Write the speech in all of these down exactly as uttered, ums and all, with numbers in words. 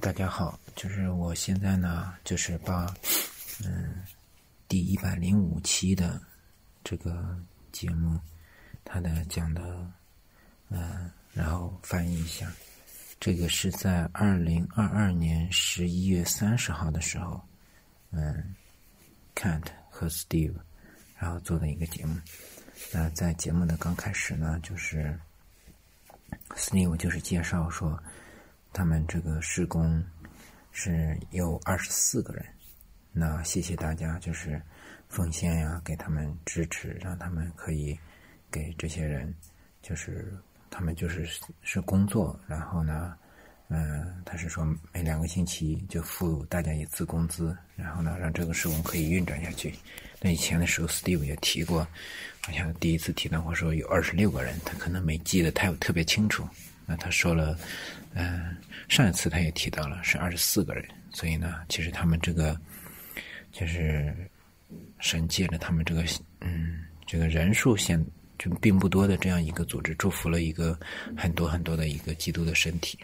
大家好，就是我现在呢，就是把嗯第一百零五期的这个节目，它的讲的嗯，然后翻译一下。这个是在二零二二年十一月三十号的时候，嗯 ，Kent 和 Steve 然后做的一个节目。那在节目的刚开始呢，就是 Steve 就是介绍说，他们这个施工是有二十四个人。那谢谢大家，就是奉献呀，给他们支持，让他们可以给这些人，就是他们就是是工作，然后呢，嗯、呃，他是说每两个星期就付大家一次工资，然后呢，让这个施工可以运转下去。那以前的时候 ，Steve 也提过，好像第一次提到过说有二十六个人，他可能没记得太特别清楚。那他说了，嗯、呃，上一次他也提到了是二十四个人，所以呢，其实他们这个就是神借着他们这个嗯这个人数现就并不多的这样一个组织，祝福了一个很多很多的一个基督的身体。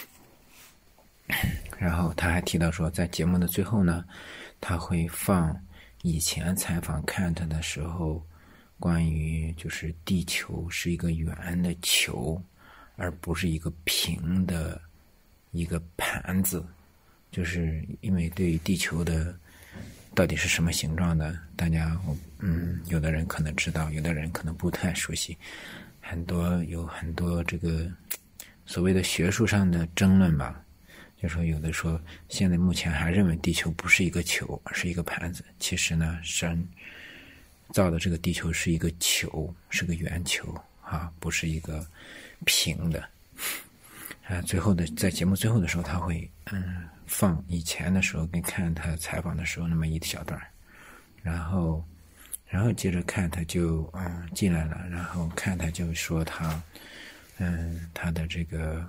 然后他还提到说，在节目的最后呢，他会放以前采访 Kent 的时候，关于就是地球是一个圆的球，而不是一个平的一个盘子，就是因为对于地球的到底是什么形状的，大家嗯，有的人可能知道，有的人可能不太熟悉，很多有很多这个所谓的学术上的争论吧。就说有的说现在目前还认为地球不是一个球，而是一个盘子。其实呢，神造的这个地球是一个球，是个圆球啊，不是一个平的。啊，最后的在节目最后的时候，他会嗯放以前的时候跟看他采访的时候那么一小段，然后然后接着看他就嗯进来了，然后看他就说他嗯他的这个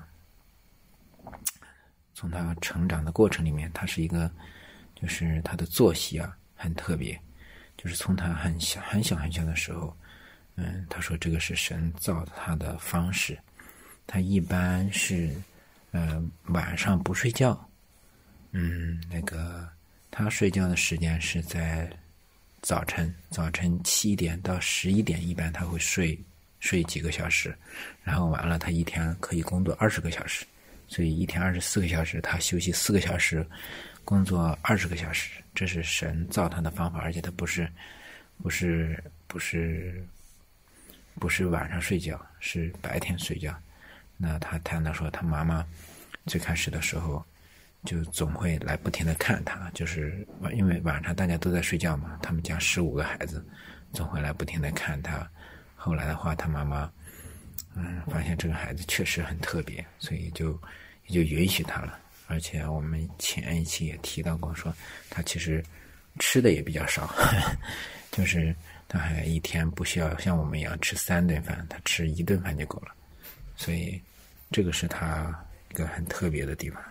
从他成长的过程里面，他是一个就是他的作息啊很特别，就是从他很小很小很小的时候，嗯他说这个是神造他的方式。他一般是呃晚上不睡觉，嗯那个他睡觉的时间是在早晨早晨七点到十一点，一般他会睡睡几个小时，然后完了他一天可以工作二十个小时，所以一天二十四个小时，他休息四个小时，工作二十个小时，这是神造他的方法。而且他不是不是不是不是晚上睡觉，是白天睡觉。那他谈到说，他妈妈最开始的时候就总会来不停的看他，就是因为晚上大家都在睡觉嘛，他们家十五个孩子，总会来不停的看他。后来的话，他妈妈嗯发现这个孩子确实很特别，所以就也就允许他了。而且我们前一期也提到过，说他其实吃的也比较少，呵呵，就是他还一天不需要像我们一样吃三顿饭，他吃一顿饭就够了。所以这个是他一个很特别的地方。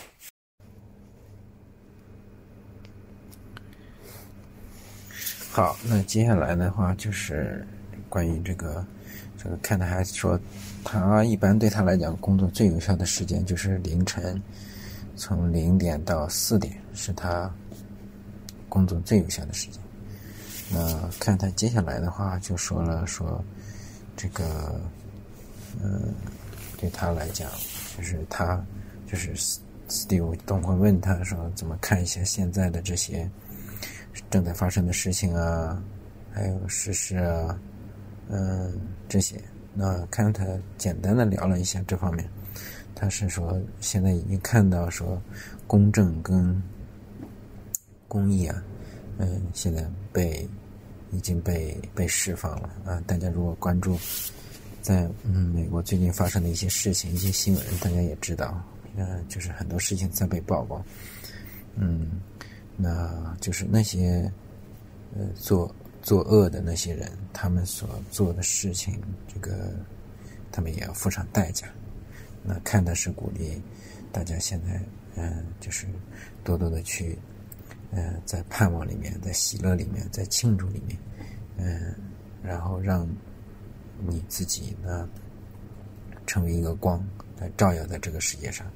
好，那接下来的话就是关于这个这个看他还说，他一般对他来讲工作最有效的时间就是凌晨从零点到四点，是他工作最有效的时间。那看他接下来的话就说了，说这个嗯，对他来讲，就是他就是 Steve 总会问他说怎么看一下现在的这些正在发生的事情啊，还有时事啊，嗯，这些。那看他简单的聊了一下这方面，他是说现在已经看到说公正跟公义啊，嗯，现在被已经被被释放了啊。大家如果关注在嗯美国最近发生的一些事情、一些新闻，大家也知道，呃，就是很多事情在被曝光。嗯，那就是那些呃作作恶的那些人，他们所做的事情，这个他们也要付上代价。那看的是鼓励大家现在嗯、呃，就是多多的去呃在盼望里面，在喜乐里面，在庆祝里面，嗯、呃，然后让你自己呢成为一个光，来照耀在这个世界上，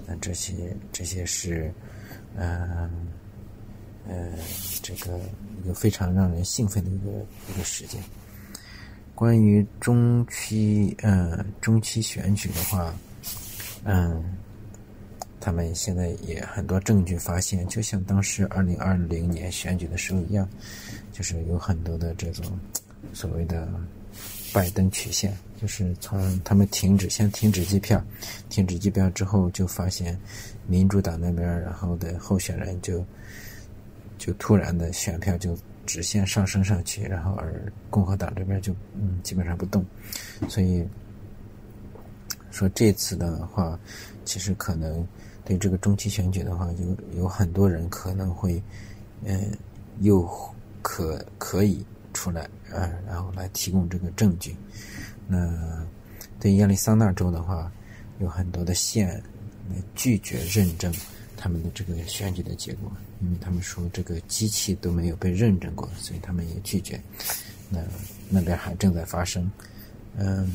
那这些这些是，嗯呃, 呃，这个一个非常让人兴奋的一个一个事件。关于中期呃中期选举的话，嗯，他们现在也很多证据发现，就像当时二零二零年选举的时候一样，就是有很多的这种所谓的拜登曲线，就是从他们停止先停止计票，停止计票之后，就发现民主党那边然后的候选人就就突然的选票就直线上升上去，然后而共和党这边就嗯基本上不动，所以说这次的话，其实可能对这个中期选举的话，有有很多人可能会嗯、呃、又可可以出来啊，然后来提供这个证据。那对亚利桑那州的话，有很多的县拒绝认证他们的这个选举的结果，因为他们说这个机器都没有被认证过，所以他们也拒绝。那那边还正在发生。嗯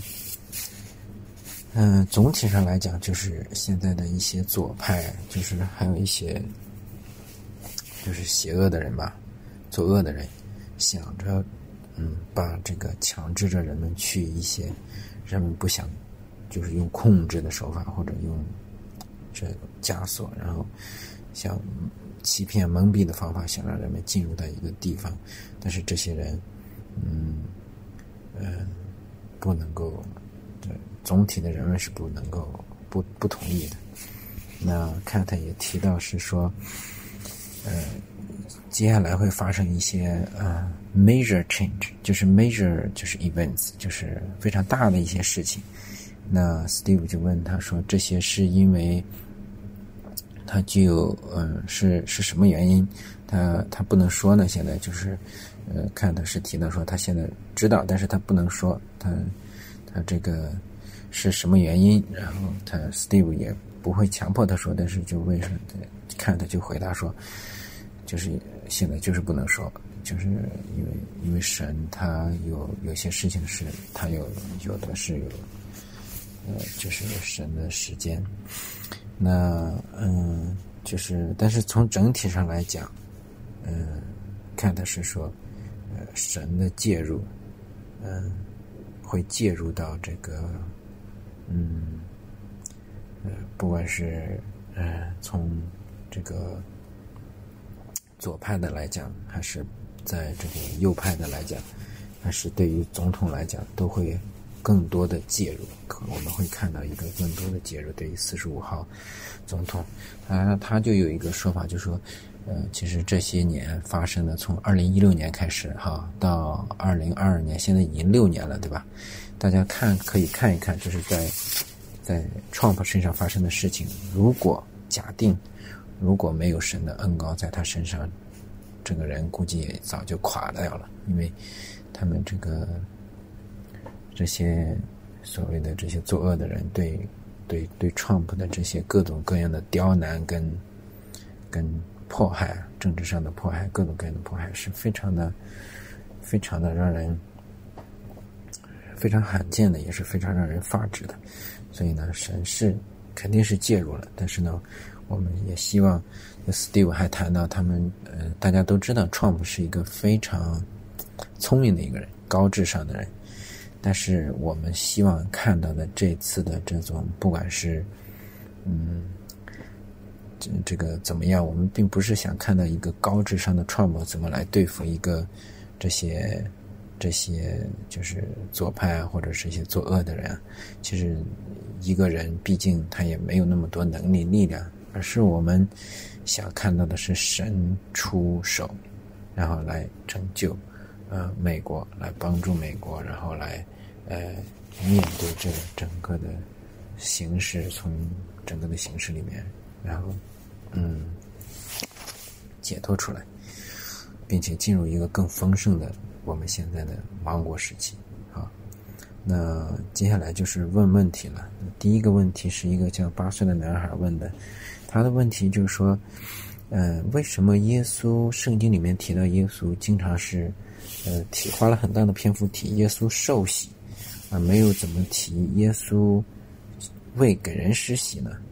嗯，总体上来讲，就是现在的一些左派，就是还有一些就是邪恶的人吧，作恶的人，想着嗯把这个强制着人们去一些人们不想，就是用控制的手法或者用这个枷锁，然后想欺骗蒙蔽的方法，想让人们进入到一个地方，但是这些人嗯呃不能够，对总体的人们是不能够不不同意的。那看他也提到是说呃接下来会发生一些呃 major change， 就是 major 就是 events， 就是非常大的一些事情。那 Steve 就问他说，这些是因为他具有呃是是什么原因？他他不能说呢，现在就是呃看他是提到说他现在知道，但是他不能说他他这个是什么原因，然后他 Steve 也不会强迫他说，但是就为什么看他就回答说，就是现在就是不能说，就是因为因为神他有有些事情是他有有的是有呃就是神的时间。那嗯就是但是从整体上来讲，嗯看他是说呃神的介入嗯会介入到这个嗯呃不管是呃从这个左派的来讲，还是在这个右派的来讲，还是对于总统来讲，都会更多的介入。我们会看到一个更多的介入。对于四十五号总统，他他就有一个说法，就说，呃，其实这些年发生的，从二零一六年开始哈，到二零二二年，现在已经六年了，对吧？大家看可以看一看，就是在在 Trump 身上发生的事情。如果假定如果没有神的恩膏在他身上，这个人估计也早就垮掉了，因为他们这个这些所谓的这些作恶的人对对对 Trump 的这些各种各样的刁难跟跟迫害，政治上的迫害，各种各样的迫害是非常的非常的让人非常罕见的，也是非常让人发指的。所以呢，神是肯定是介入了，但是呢我们也希望 Steve 还谈到他们呃，大家都知道 Trump 是一个非常聪明的一个人，高智商的人，但是我们希望看到的这次的这种不管是嗯这这个怎么样，我们并不是想看到一个高智商的 Trump 怎么来对付一个这些这些就是左派啊，或者是一些作恶的人啊。其实一个人毕竟他也没有那么多能力力量，而是我们想看到的是神出手，然后来拯救呃美国，来帮助美国，然后来呃面对这个整个的形势，从整个的形势里面，然后嗯解脱出来，并且进入一个更丰盛的我们现在的王国时期。好，那接下来就是问问题了。第一个问题是一个叫八岁的男孩问的，他的问题就是说呃，为什么耶稣圣经里面提到耶稣经常是呃提花了很大的篇幅提耶稣受洗啊、呃，没有怎么提耶稣为给人施洗呢？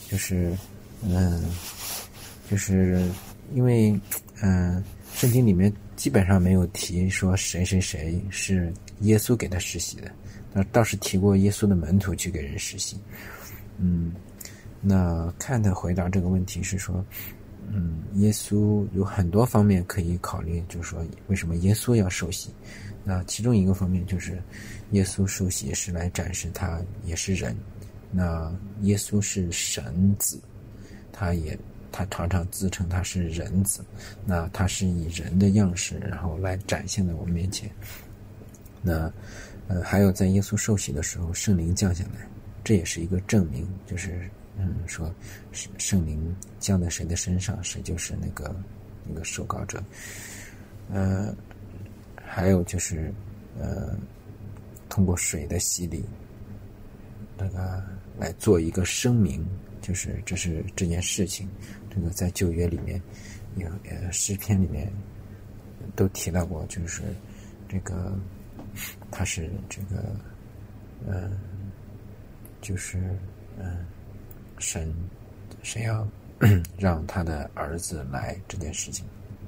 就是嗯，就是因为嗯，圣经里面基本上没有提说谁谁谁是耶稣给他施洗的，那倒是提过耶稣的门徒去给人施洗。嗯，那看他回答这个问题是说，嗯，耶稣有很多方面可以考虑，就是说为什么耶稣要受洗。那其中一个方面就是耶稣受洗是来展示他也是人，那耶稣是神子，他也他常常自称他是人子，那他是以人的样式然后来展现在我们面前。那呃，还有在耶稣受洗的时候圣灵降下来，这也是一个证明，就是嗯，说圣灵降在谁的身上，谁就是那个那个受膏者。呃，还有就是呃，通过水的洗礼，这个来做一个声明，就是这是这件事情。这个在旧约里面有呃诗篇里面都提到过，就是这个他是这个呃，就是嗯、呃，神谁要让他的儿子来这件事情。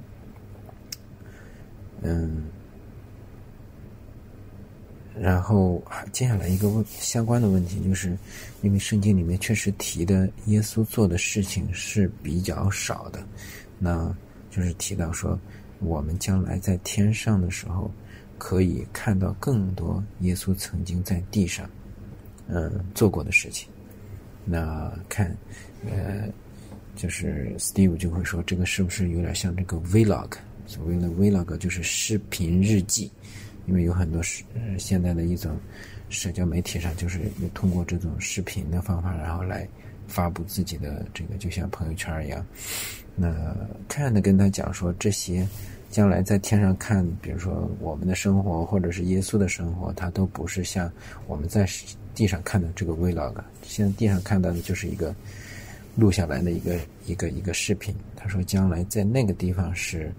嗯，然后接下来一个问相关的问题，就是因为圣经里面确实提的耶稣做的事情是比较少的，那就是提到说我们将来在天上的时候可以看到更多耶稣曾经在地上嗯做过的事情。那看呃就是 Steve 就会说，这个是不是有点像这个 vlog， 所谓的 vlog 就是视频日记，因为有很多是、呃、现在的一种社交媒体上就是通过这种视频的方法然后来发布自己的这个，就像朋友圈一样。那看的跟他讲说，这些将来在天上看，比如说我们的生活或者是耶稣的生活，它都不是像我们在地上看的这个 vlog， 现在地上看到的就是一个录下来的一个一个一个视频。他说将来在那个地方是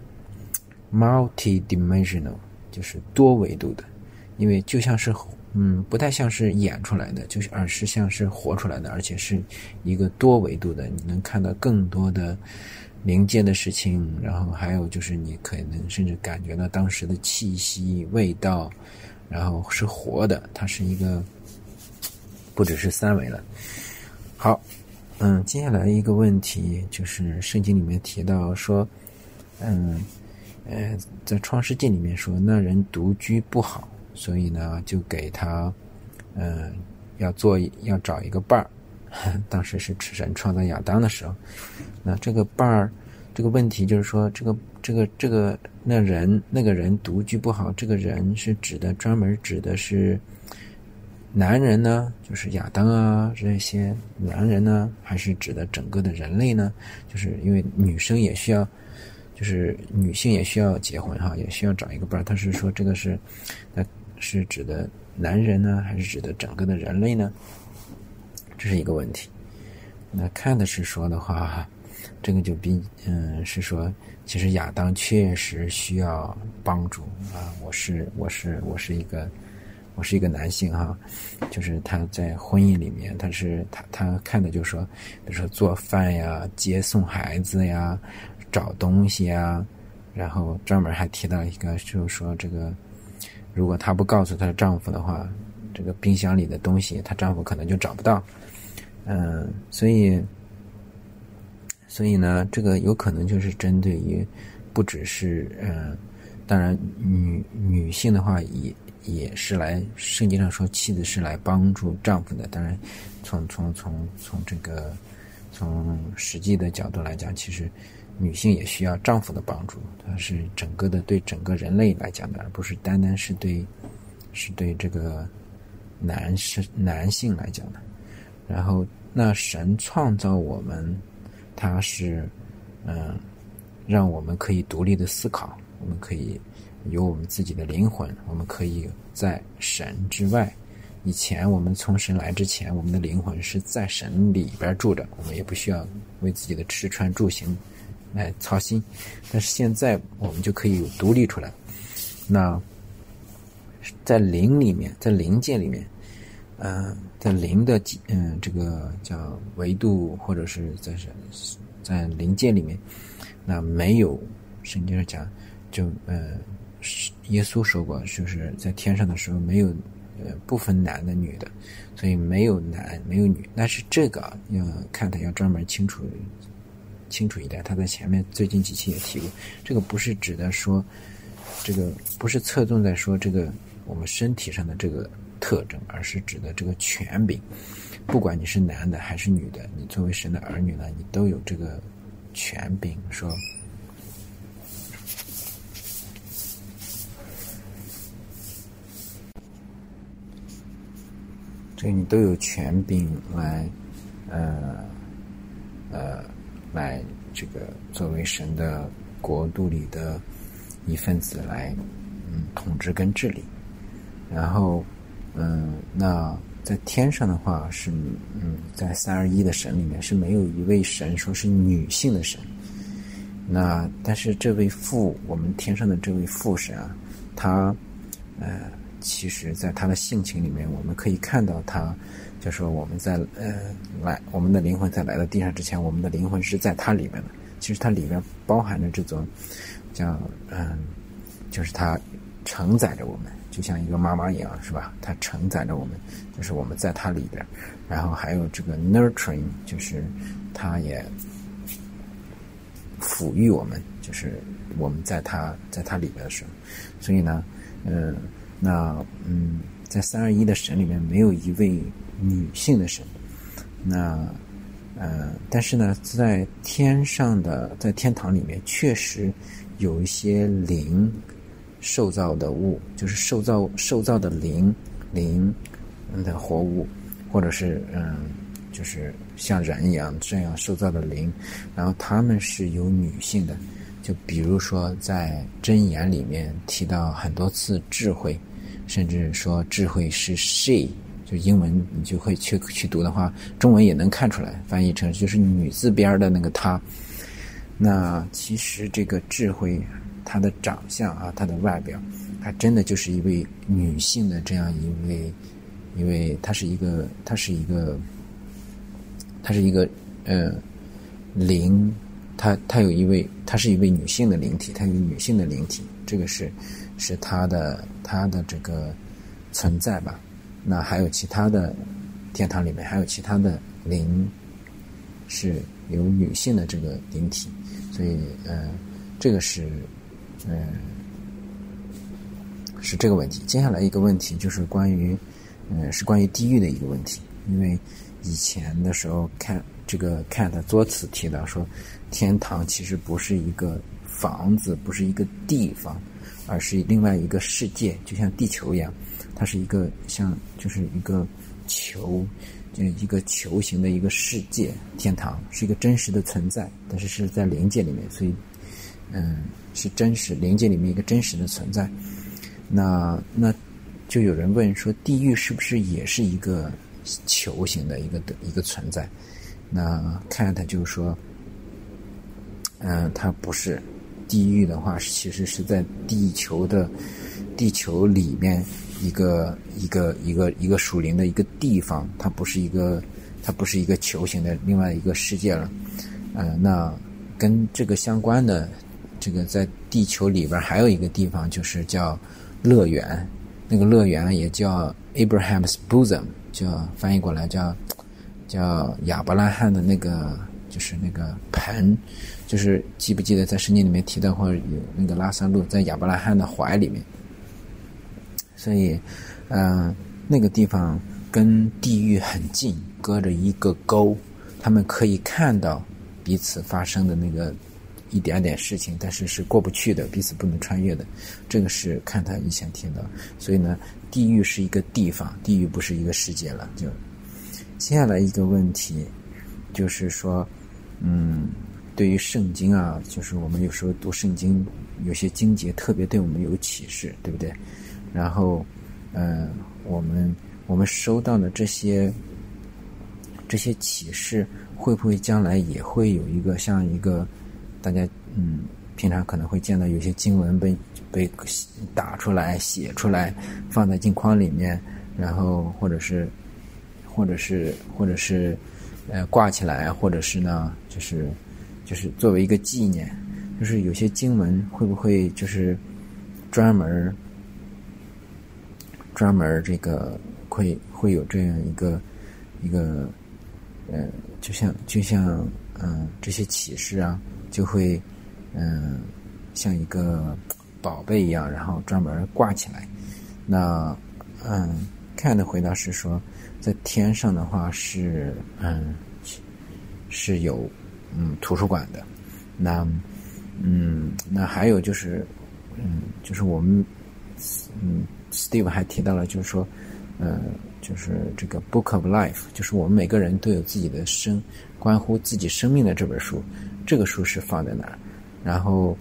multi-dimensional， 就是多维度的，因为就像是嗯不太像是演出来的，就是而是像是活出来的，而且是一个多维度的，你能看到更多的灵界的事情，然后还有就是你可能甚至感觉到当时的气息味道，然后是活的，它是一个不只是三维了。好，嗯，接下来一个问题就是圣经里面提到说，嗯，呃，在创世纪里面说那人独居不好，所以呢就给他，嗯，要做要找一个伴儿。当时是神创造亚当的时候，那这个伴儿，这个问题就是说，这个这个这个那人那个人独居不好，这个人是指的专门指的是男人呢，就是亚当啊这些男人呢，还是指的整个的人类呢？就是因为女生也需要，就是女性也需要结婚哈，也需要找一个伴儿。他是说这个是，那是指的男人呢，还是指的整个的人类呢？这是一个问题。那看的是说的话，这个就比嗯是说，其实亚当确实需要帮助啊。我是我是我是一个我是一个男性哈，就是他在婚姻里面，他是他他看的就是说，比如说做饭呀、接送孩子呀、找东西呀，然后专门还提到一个，就是说这个如果她不告诉她的丈夫的话，这个冰箱里的东西她丈夫可能就找不到。嗯，所以，所以呢，这个有可能就是针对于，不只是嗯，当然女女性的话也也是来圣经上说妻子是来帮助丈夫的。当然，从从从从这个从实际的角度来讲，其实女性也需要丈夫的帮助，它是整个的对整个人类来讲的，而不是单单是对是对这个男是男性来讲的。然后那神创造我们，他是嗯让我们可以独立的思考，我们可以有我们自己的灵魂，我们可以在神之外。以前我们从神来之前，我们的灵魂是在神里边住着，我们也不需要为自己的吃穿住行来操心。但是现在我们就可以独立出来。那在灵里面，在灵界里面呃，在灵的嗯、呃、这个叫维度，或者是在在灵界里面，那没有圣经上讲，就呃耶稣说过，就是在天上的时候没有呃不分男的女的，所以没有男没有女。但是这个要看他要专门清楚清楚一点，他在前面最近几期也提过，这个不是指的说这个不是侧重在说这个我们身体上的这个特征，而是指的这个权柄，不管你是男的还是女的，你作为神的儿女呢，你都有这个权柄，说这个你都有权柄来呃呃来这个作为神的国度里的一份子来嗯统治跟治理。然后嗯那在天上的话是嗯在三二一的神里面是没有一位神说是女性的神。那但是这位父我们天上的这位父神啊，他呃其实在他的性情里面我们可以看到他就说我们在呃来我们的灵魂在来到地上之前，我们的灵魂是在他里面的，其实它里面包含着这种叫嗯就是它承载着我们，就像一个妈妈一样，是吧？它承载着我们，就是我们在它里边。然后还有这个 nurturing， 就是它也抚育我们，就是我们在它在它里边的时候。所以呢，嗯、呃，那嗯，在三二一的神里面没有一位女性的神。那呃，但是呢，在天上的在天堂里面确实有一些灵受造的物，就是受造受造的灵灵的活物，或者是嗯，就是像人一样这样受造的灵，然后他们是有女性的，就比如说在箴言里面提到很多次智慧，甚至说智慧是 she， 就英文你就会去去读的话，中文也能看出来，翻译成就是女字边的那个她。那其实这个智慧她的长相啊，她的外表，她真的就是一位女性的这样一位一位她是一个她是一个她是一个呃灵，她她有一位她是一位女性的灵体，她有女性的灵体，这个是是她的她的这个存在吧。那还有其他的天堂里面还有其他的灵是有女性的这个灵体，所以呃这个是呃是这个问题。接下来一个问题就是关于呃是关于地狱的一个问题，因为以前的时候看这个看的多次提到说天堂其实不是一个房子，不是一个地方，而是另外一个世界，就像地球一样，它是一个像就是一个球，就一个球形的一个世界。天堂是一个真实的存在，但是是在灵界里面，所以嗯是真实灵界里面一个真实的存在。那那就有人问说地狱是不是也是一个球形的一个一个存在？那看他就说嗯它不是，地狱的话其实是在地球的地球里面一个一个一个一个属灵的一个地方，它不是一个它不是一个球形的另外一个世界了。呃，那跟这个相关的这个在地球里边还有一个地方就是叫乐园，那个乐园也叫 Abraham's Bosom， 叫翻译过来叫叫亚伯拉罕的那个就是那个盆，就是记不记得在圣经里面提到或者有那个拉萨路在亚伯拉罕的怀里面。所以呃那个地方跟地狱很近，隔着一个沟，他们可以看到彼此发生的那个一点点事情，但是是过不去的，彼此不能穿越的。这个是看他以前听到。所以呢地狱是一个地方，地狱不是一个世界了。就接下来一个问题就是说嗯对于圣经啊，就是我们有时候读圣经有些经节特别对我们有启示，对不对？然后呃我们我们收到的这些这些启示会不会将来也会有一个像一个大家嗯平常可能会见到有些经文被被打出来写出来放在镜框里面，然后或者是或者是或者是呃挂起来，或者是呢就是就是作为一个纪念。就是有些经文会不会就是专门专门这个会会有这样一个一个呃，就像就像嗯、呃、这些启示啊，就会嗯、呃、像一个宝贝一样，然后专门挂起来。那嗯，看的回答是说，在天上的话是嗯是有嗯图书馆的。那嗯，那还有就是，嗯，就是我们，嗯 ，Steve 还提到了，就是说，呃，就是这个 Book of Life， 就是我们每个人都有自己的生，关乎自己生命的这本书，这个书是放在哪儿？然后，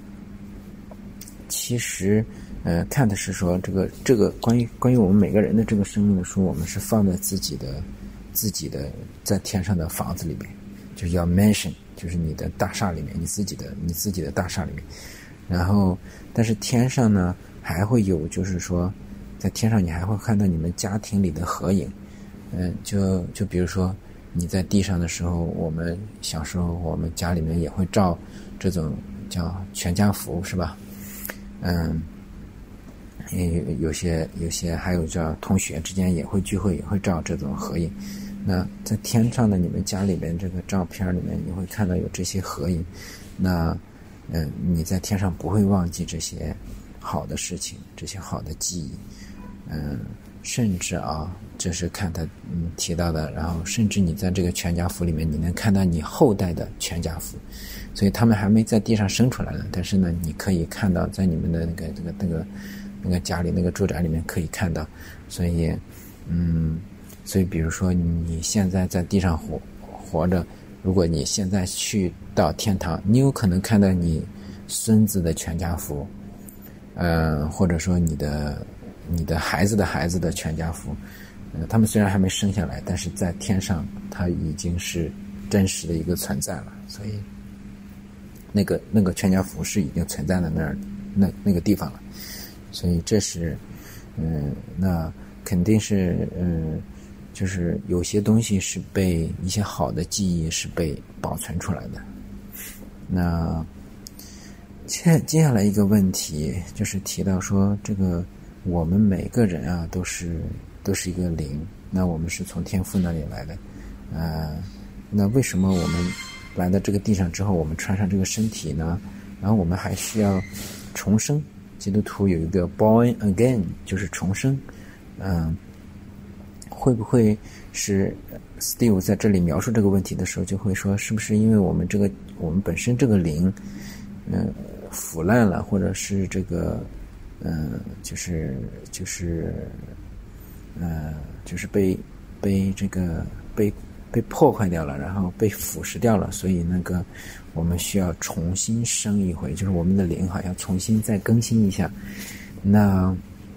其实，呃，看的是说，这个这个关于关于我们每个人的这个生命的书，我们是放在自己的自己的在天上的房子里面，就是要 mention。就是你的大厦里面，你自己的你自己的大厦里面。然后但是天上呢还会有，就是说在天上你还会看到你们家庭里的合影。嗯，就就比如说你在地上的时候，我们小时候我们家里面也会照这种叫全家福，是吧？嗯，有有些有些还有叫同学之间也会聚会，也会照这种合影。那在天上的你们家里面这个照片里面，你会看到有这些合影。那嗯、呃，你在天上不会忘记这些好的事情，这些好的记忆。嗯、呃，甚至啊，这是看他嗯提到的，然后甚至你在这个全家福里面，你能看到你后代的全家福。所以他们还没在地上生出来呢，但是呢，你可以看到在你们的那个这个那个那个家里那个住宅里面可以看到。所以嗯。所以比如说你现在在地上活活着，如果你现在去到天堂，你有可能看到你孙子的全家福，呃，或者说你的你的孩子的孩子的全家福。呃，他们虽然还没生下来，但是在天上它已经是真实的一个存在了。所以那个那个全家福是已经存在了那儿那那个地方了。所以这是嗯、呃，那肯定是嗯。呃就是有些东西是被一些好的记忆是被保存出来的。那接接下来一个问题就是提到说，这个我们每个人啊都是都是一个灵，那我们是从天父那里来的，呃，那为什么我们来到这个地上之后，我们穿上这个身体呢？然后我们还需要重生。基督徒有一个 born again， 就是重生，嗯、呃。会不会是 Steve 在这里描述这个问题的时候就会说，是不是因为我们这个我们本身这个灵嗯、呃、腐烂了，或者是这个嗯、呃、就是就是呃就是被被这个被被破坏掉了，然后被腐蚀掉了，所以那个我们需要重新生一回，就是我们的灵好像重新再更新一下。那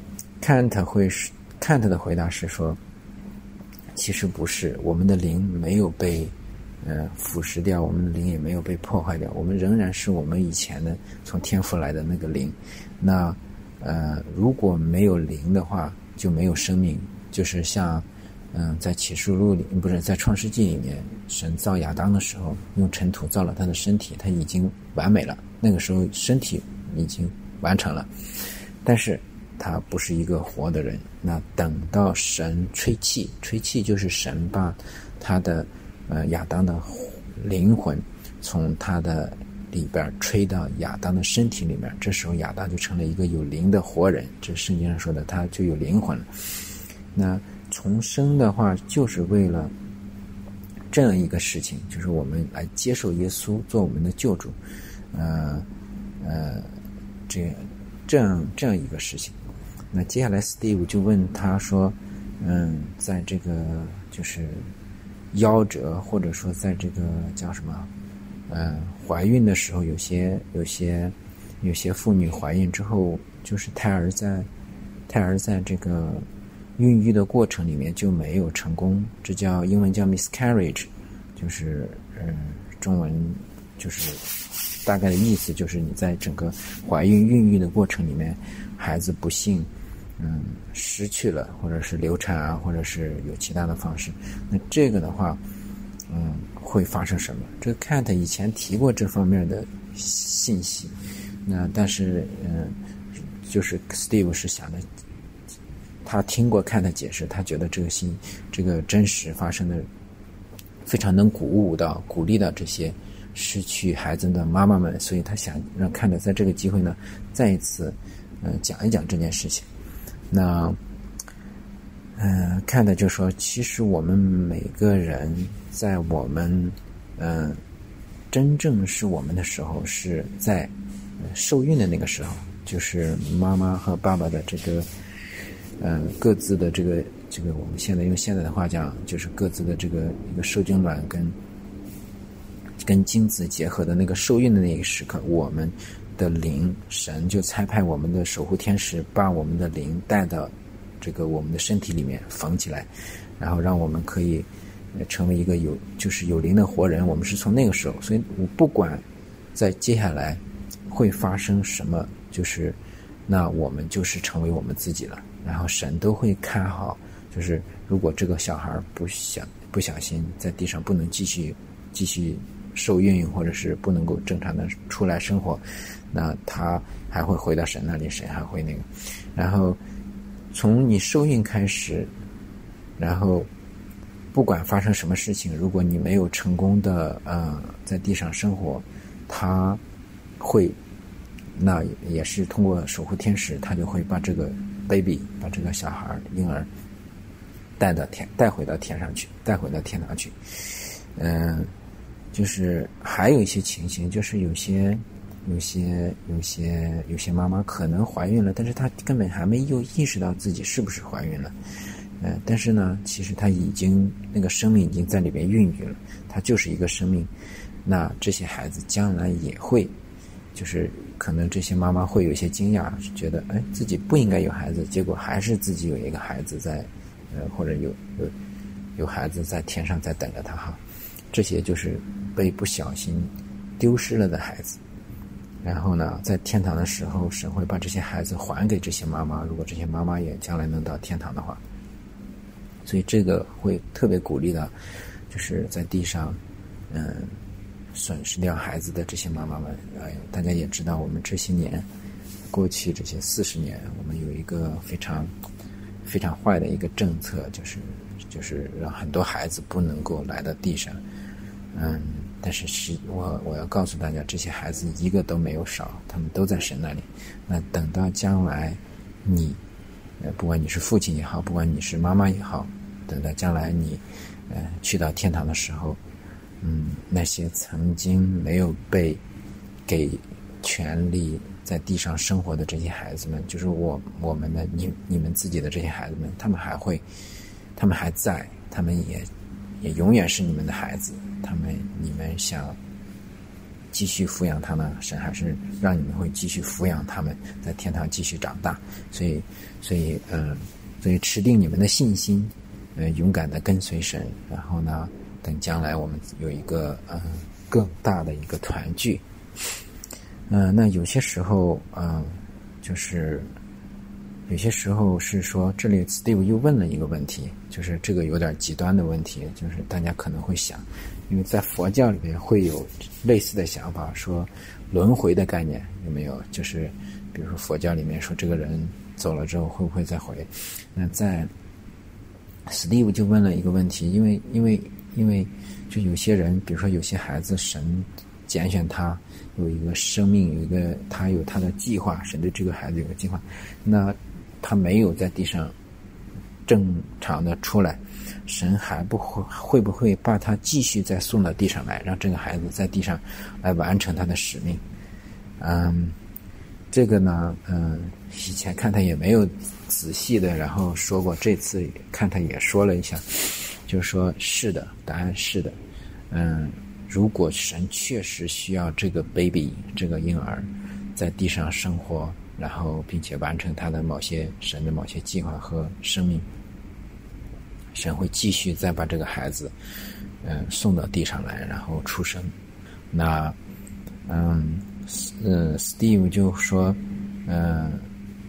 Kant 会是 Kant 的回答是说，其实不是，我们的灵没有被呃腐蚀掉，我们的灵也没有被破坏掉，我们仍然是我们以前的从天父来的那个灵。那呃如果没有灵的话，就没有生命。就是像嗯、呃、在启示录里，不是在创世纪里面，神造亚当的时候用尘土造了他的身体，他已经完美了，那个时候身体已经完成了，但是他不是一个活的人。那等到神吹气，吹气就是神把他的呃亚当的灵魂从他的里边吹到亚当的身体里面，这时候亚当就成了一个有灵的活人，这是圣经上说的，他就有灵魂了。那重生的话就是为了这样一个事情，就是我们来接受耶稣做我们的救主，呃呃这这样这样一个事情。那接下来 Steve 就问他说，嗯，在这个就是夭折，或者说在这个叫什么，嗯，怀孕的时候，有些有些有些妇女怀孕之后，就是胎儿在胎儿在这个孕育的过程里面就没有成功，这叫英文叫 miscarriage， 就是嗯，中文就是大概的意思就是你在整个怀孕孕育的过程里面，孩子不幸嗯失去了，或者是流产啊，或者是有其他的方式，那这个的话，嗯，会发生什么？这个 Cat 以前提过这方面的信息，那但是嗯，就是 Steve 是想的，他听过 Cat 解释，他觉得这个信这个真实发生的非常能鼓舞到、鼓励到这些失去孩子的妈妈们，所以他想让 Cat 在这个机会呢，再一次嗯、呃、讲一讲这件事情。那嗯 Cat 就说，其实我们每个人在我们嗯、呃、真正是我们的时候，是在、呃、受孕的那个时候，就是妈妈和爸爸的这个嗯、呃、各自的这个这个我们现在用现在的话讲，就是各自的这个一个受精卵跟跟精子结合的那个受孕的那个时刻，我们的灵神就差派我们的守护天使把我们的灵带到这个我们的身体里面缝起来，然后让我们可以成为一个有就是有灵的活人。我们是从那个时候，所以我不管在接下来会发生什么，就是那我们就是成为我们自己了。然后神都会看好，就是如果这个小孩不想不小心在地上不能继续继续受孕，或者是不能够正常的出来生活，那他还会回到神那里，神还会那个。然后从你受孕开始，然后不管发生什么事情，如果你没有成功的呃在地上生活，他会那也是通过守护天使，他就会把这个 baby 把这个小孩婴儿带到天带回到天上去，带回到天堂去。嗯、呃，就是还有一些情形，就是有些有些有些有些妈妈可能怀孕了，但是她根本还没有意识到自己是不是怀孕了。呃，但是呢，其实她已经那个生命已经在里边孕育了，她就是一个生命。那这些孩子将来也会，就是可能这些妈妈会有一些惊讶，觉得哎自己不应该有孩子，结果还是自己有一个孩子在，呃或者有有有孩子在天上在等着他哈。这些就是被不小心丢失了的孩子。然后呢，在天堂的时候，神会把这些孩子还给这些妈妈，如果这些妈妈也将来能到天堂的话。所以这个会特别鼓励到，就是在地上，嗯，损失掉孩子的这些妈妈们。哎，大家也知道，我们这些年，过去这些四十年，我们有一个非常非常坏的一个政策，就是就是让很多孩子不能够来到地上。嗯，但是是我我要告诉大家，这些孩子一个都没有少，他们都在神那里。那等到将来你，呃，不管你是父亲也好，不管你是妈妈也好，等到将来你，呃，去到天堂的时候，嗯，那些曾经没有被给权利在地上生活的这些孩子们，就是我我们的你你们自己的这些孩子们，他们还会，他们还在，他们也也永远是你们的孩子。他们你们想继续抚养他们，神还是让你们会继续抚养他们，在天堂继续长大。所以所以嗯、呃，所以持定你们的信心，呃，勇敢的跟随神，然后呢，等将来我们有一个呃更大的一个团聚。嗯、呃，那有些时候嗯、呃，就是有些时候是说，这里 Steve 又问了一个问题，就是这个有点极端的问题，就是大家可能会想，因为在佛教里面会有类似的想法，说轮回的概念有没有？就是比如说佛教里面说这个人走了之后会不会再回？那在 Steve 就问了一个问题，因为因为因为就有些人，比如说有些孩子，神拣选他有一个生命，有一个他有他的计划，神对这个孩子有个计划，那他没有在地上正常的出来，神还不会会不会把他继续再送到地上来，让这个孩子在地上来完成他的使命？嗯，这个呢，嗯，以前看他也没有仔细的，然后说过，这次看他也说了一下，就是说是的，答案是的。嗯，如果神确实需要这个 baby 这个婴儿在地上生活，然后并且完成他的某些神的某些计划和生命，神会继续再把这个孩子嗯、呃、送到地上来，然后出生。那嗯呃 Steve 就说嗯、呃、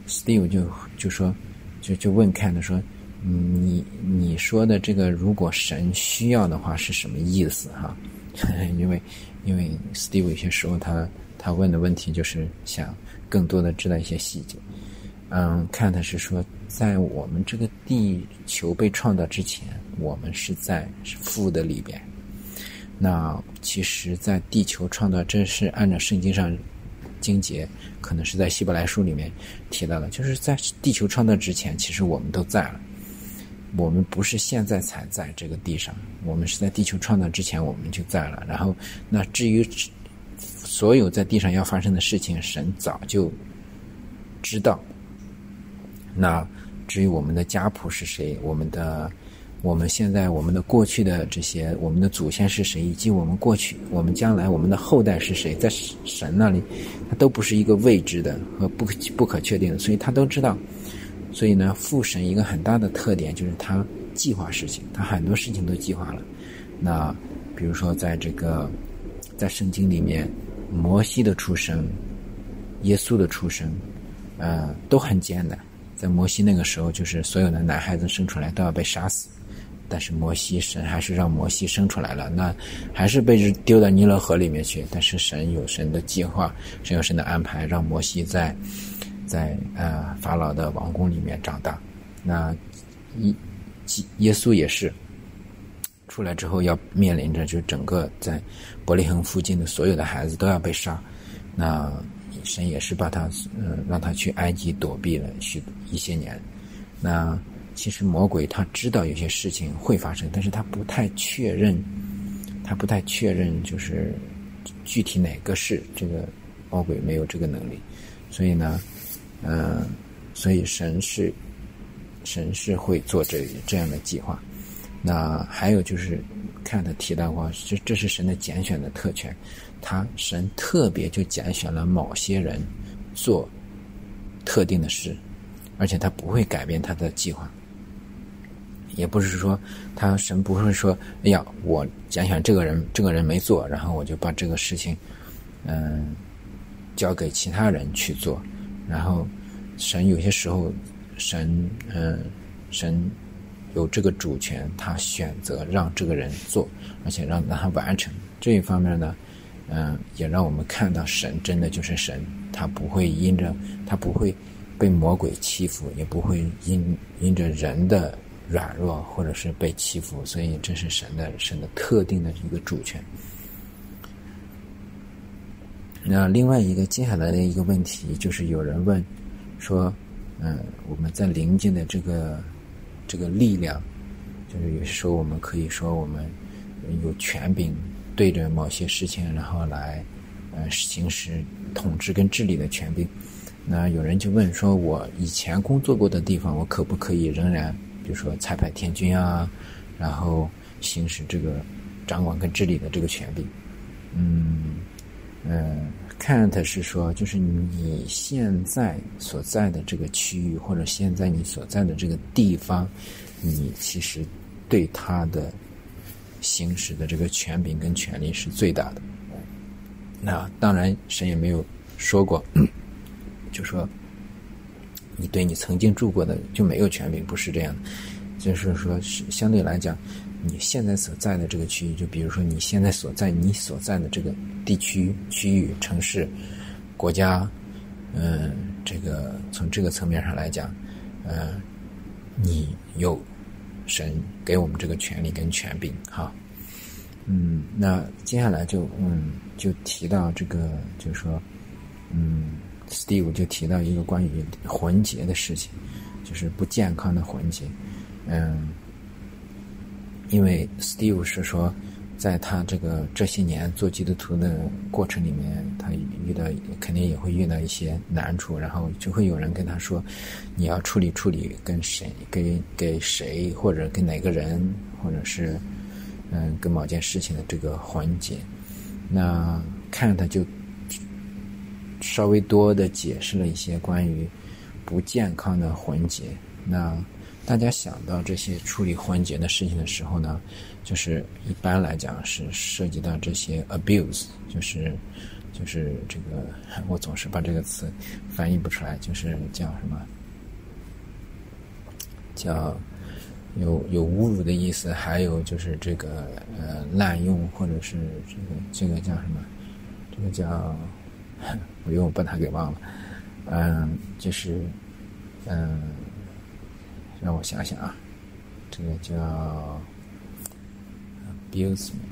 Steve 就就说就就问看的说，你你说的这个如果神需要的话是什么意思哈？因为因为 Steve 有些时候他他问的问题就是想更多的知道一些细节。嗯，看的是说，在我们这个地球被创造之前，我们是在父的里边。那其实在地球创造，这是按照圣经上经节，可能是在希伯来书里面提到的，就是在地球创造之前，其实我们都在了。我们不是现在才在这个地上，我们是在地球创造之前我们就在了。然后那至于所有在地上要发生的事情，神早就知道。那至于我们的家谱是谁，我们的我们现在我们的过去的这些我们的祖先是谁，以及我们过去我们将来我们的后代是谁，在神那里它都不是一个未知的和不可不可确定的，所以他都知道。所以呢，父神一个很大的特点就是他计划事情，他很多事情都计划了。那比如说在这个在圣经里面，摩西的出生，耶稣的出生呃都很艰难。在摩西那个时候，就是所有的男孩子生出来都要被杀死，但是摩西神还是让摩西生出来了，那还是被丢到尼罗河里面去。但是神有神的计划，神有神的安排，让摩西在在呃法老的王宫里面长大。那耶耶稣也是出来之后要面临着就整个在伯利恒附近的所有的孩子都要被杀。那神也是把他呃让他去埃及躲避了许一些年。那其实魔鬼他知道有些事情会发生，但是他不太确认他不太确认就是具体哪个是，这个魔鬼没有这个能力。所以呢呃所以神是神是会做这这样的计划。那还有就是看他提到过，这这是神的拣选的特权，他神特别就拣选了某些人做特定的事，而且他不会改变他的计划。也不是说他神不会说，哎呀，我拣选这个人，这个人没做，然后我就把这个事情嗯交给其他人去做。然后神有些时候神嗯神有这个主权，他选择让这个人做，而且让让他完成。这一方面呢嗯、呃，也让我们看到神真的就是神，他不会因着他不会被魔鬼欺负，也不会因因着人的软弱或者是被欺负，所以这是神的神的特定的一个主权。那另外一个接下来的一个问题就是有人问说嗯、呃，我们在灵界的这个这个力量，就是有些时候我们可以说我们有权柄对着某些事情，然后来呃行使统治跟治理的权柄。那有人就问说，我以前工作过的地方，我可不可以仍然比如说差派天军啊，然后行使这个掌管跟治理的这个权柄。嗯呃Kant 是说，就是你现在所在的这个区域，或者现在你所在的这个地方，你其实对他的行使的这个权柄跟权力是最大的。那当然神也没有说过就说你对你曾经住过的就没有权柄，不是这样的。就是说相对来讲，你现在所在的这个区域，就比如说你现在所在你所在的这个地区区域城市国家，嗯，这个从这个层面上来讲，呃你有神给我们这个权利跟权柄哈。嗯那接下来就嗯就提到这个，就是说嗯 Steve 就提到一个关于魂结的事情，就是不健康的魂结。嗯因为 Steve 是说在他这个这些年做基督徒的过程里面，他遇到肯定也会遇到一些难处，然后就会有人跟他说，你要处理处理跟谁给给谁或者跟哪个人，或者是嗯跟某件事情的这个环节。那看他就稍微多的解释了一些关于不健康的魂结。那大家想到这些处理魂结的事情的时候呢，就是一般来讲是涉及到这些 abuse， 就是就就是这个我总是把这个词翻译不出来，就是叫什么，叫有有侮辱的意思，还有就是这个呃滥用，或者是这个这个叫什么，这个叫我又把它给忘了，嗯，就是嗯，让我想想啊，这个叫 abusement，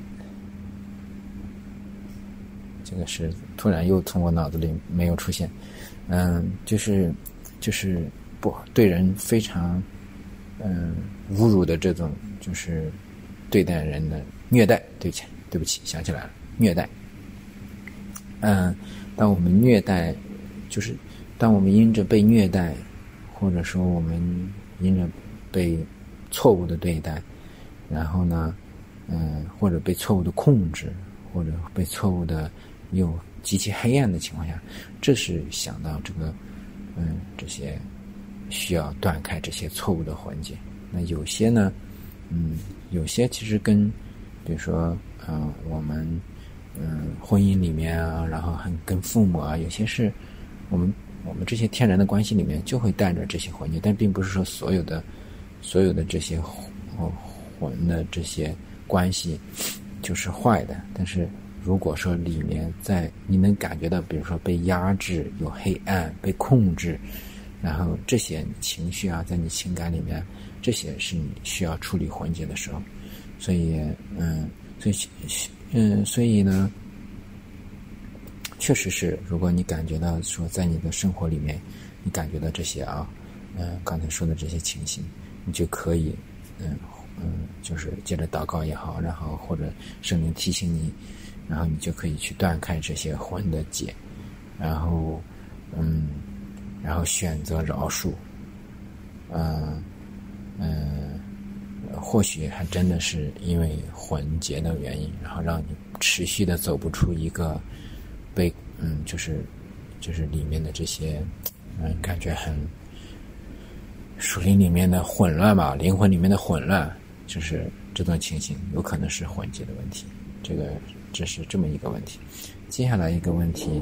这个是突然又从我脑子里没有出现，嗯，就是就是不对人非常嗯侮辱的这种，就是对待人的虐待，对不起对不起想起来了，虐待。嗯，当我们虐待，就是当我们因着被虐待，或者说我们因着被错误的对待，然后呢嗯，或者被错误的控制，或者被错误的又极其黑暗的情况下，这是想到这个嗯这些需要断开这些错误的环节。那有些呢嗯有些其实跟比如说嗯我们嗯婚姻里面啊，然后很跟父母啊，有些是我们我们这些天然的关系里面就会带着这些环节，但并不是说所有的所有的这些混的这些关系就是坏的。但是如果说里面在你能感觉到比如说被压制，有黑暗，被控制，然后这些情绪啊在你情感里面，这些是你需要处理环节的时候。所以嗯所以嗯所以呢确实是，如果你感觉到说在你的生活里面你感觉到这些啊嗯刚才说的这些情形，你就可以嗯嗯就是接着祷告也好，然后或者圣灵提醒你，然后你就可以去断开这些魂的结，然后嗯然后选择饶恕。嗯嗯或许还真的是因为魂结的原因，然后让你持续的走不出一个被嗯就是就是里面的这些嗯感觉很属灵里面的混乱吧，灵魂里面的混乱，就是这种情形有可能是魂结的问题。这个这是这么一个问题。接下来一个问题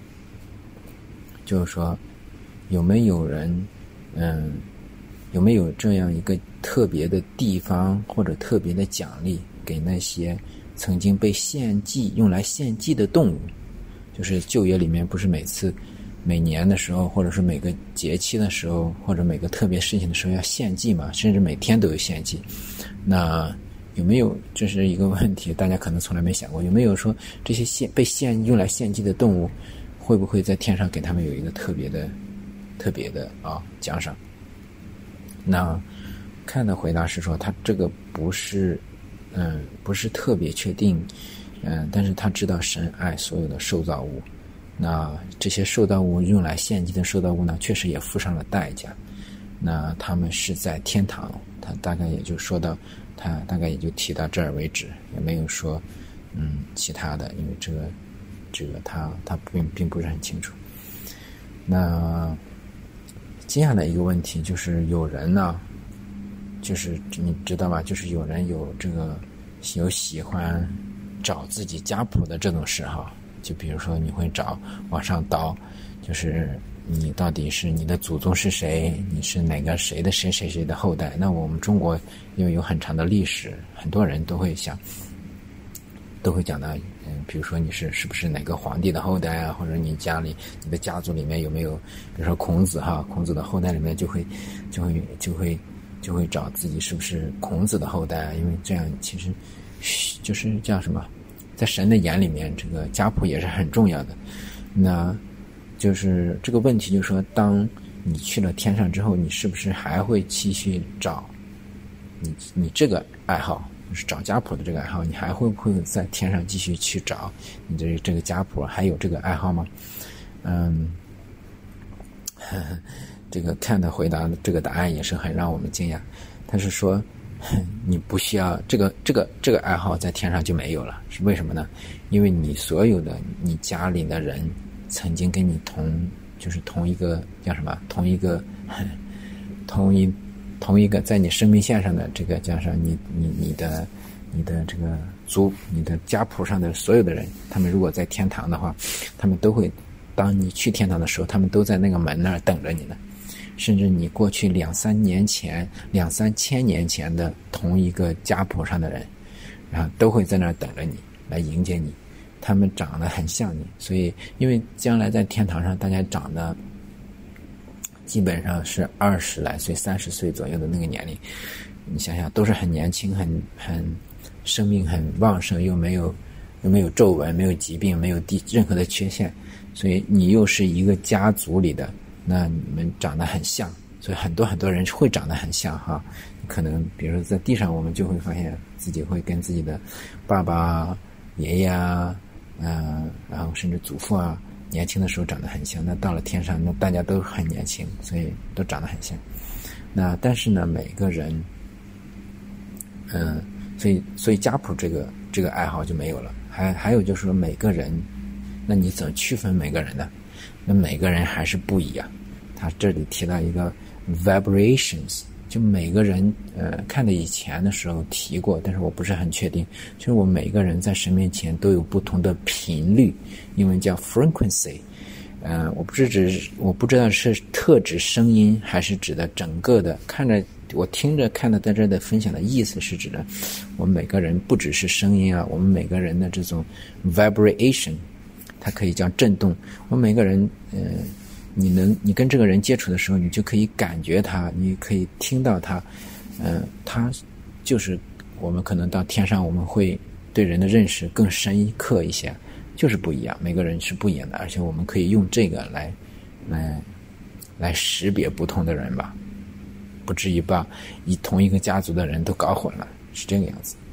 就是说，有没有人嗯有没有这样一个特别的地方或者特别的奖励给那些曾经被献祭用来献祭的动物？就是旧约里面不是每次每年的时候，或者是每个节气的时候，或者每个特别事情的时候要献祭嘛，甚至每天都有献祭。那有没有，这是一个问题，大家可能从来没想过，有没有说这些献被献用来献祭的动物会不会在天上给他们有一个特别的特别的啊奖赏？那看的回答是说，他这个不是嗯不是特别确定，嗯但是他知道神爱所有的受造物。那这些受造物用来献祭的受造物呢，确实也付上了代价。那他们是在天堂，他大概也就说到，他大概也就提到这儿为止，也没有说嗯其他的，因为这个这个他他并并不是很清楚。那接下来一个问题就是有人呢，就是你知道吧，就是有人有这个有喜欢找自己家谱的这种嗜好。就比如说你会找往上倒，就是你到底是你的祖宗是谁，你是哪个谁的谁谁谁的后代。那我们中国因为有很长的历史，很多人都会想都会讲到嗯，比如说你是是不是哪个皇帝的后代啊，或者你家里你的家族里面有没有比如说孔子哈，孔子的后代里面就会就会就会就会找自己是不是孔子的后代啊，因为这样其实就是叫什么，在神的眼里面这个家谱也是很重要的。那就是这个问题就是说，当你去了天上之后，你是不是还会继续找你你这个爱好，就是找家谱的这个爱好，你还会不会在天上继续去找你的这个家谱还有这个爱好吗？嗯呵呵这个看的回答这个答案也是很让我们惊讶。他是说你不需要这个这个这个爱好在天上就没有了，是为什么呢？因为你所有的你家里的人曾经跟你同就是同一个叫什么同一个同一同一个在你生命线上的这个加上你你你的你的这个族你的家谱上的所有的人，他们如果在天堂的话，他们都会当你去天堂的时候，他们都在那个门那儿等着你呢。甚至你过去两三年前两三千年前的同一个家谱上的人，然后都会在那儿等着你来迎接你，他们长得很像你。所以因为将来在天堂上大家长得基本上是二十来岁三十岁左右的那个年龄，你想想都是很年轻很很生命很旺盛，又没有又没有皱纹，没有疾病，没有任何的缺陷，所以你又是一个家族里的，那你们长得很像，所以很多很多人会长得很像哈。可能比如说在地上我们就会发现自己会跟自己的爸爸爷爷啊、呃、然后甚至祖父啊年轻的时候长得很像，那到了天上那大家都很年轻，所以都长得很像。那但是呢每个人嗯、呃，所以所以家谱这个这个爱好就没有了。还还有就是说每个人，那你怎么区分每个人呢？那每个人还是不一样。他这里提到一个 vibrations， 就每个人呃看的以前的时候提过，但是我不是很确定，就是我每个人在神面前都有不同的频率，英文叫 frequency。呃我不是指我不知道是特指声音还是指的整个的，看着我听着看的在这的分享的意思是指的我们每个人不只是声音啊，我们每个人的这种 vibration， 它可以叫震动。我们每个人呃你能你跟这个人接触的时候，你就可以感觉他，你可以听到他，呃他就是我们可能到天上我们会对人的认识更深刻一些，就是不一样，每个人是不一样的，而且我们可以用这个来来来识别不同的人吧，不至于把以同一个家族的人都搞混了，是这个样子。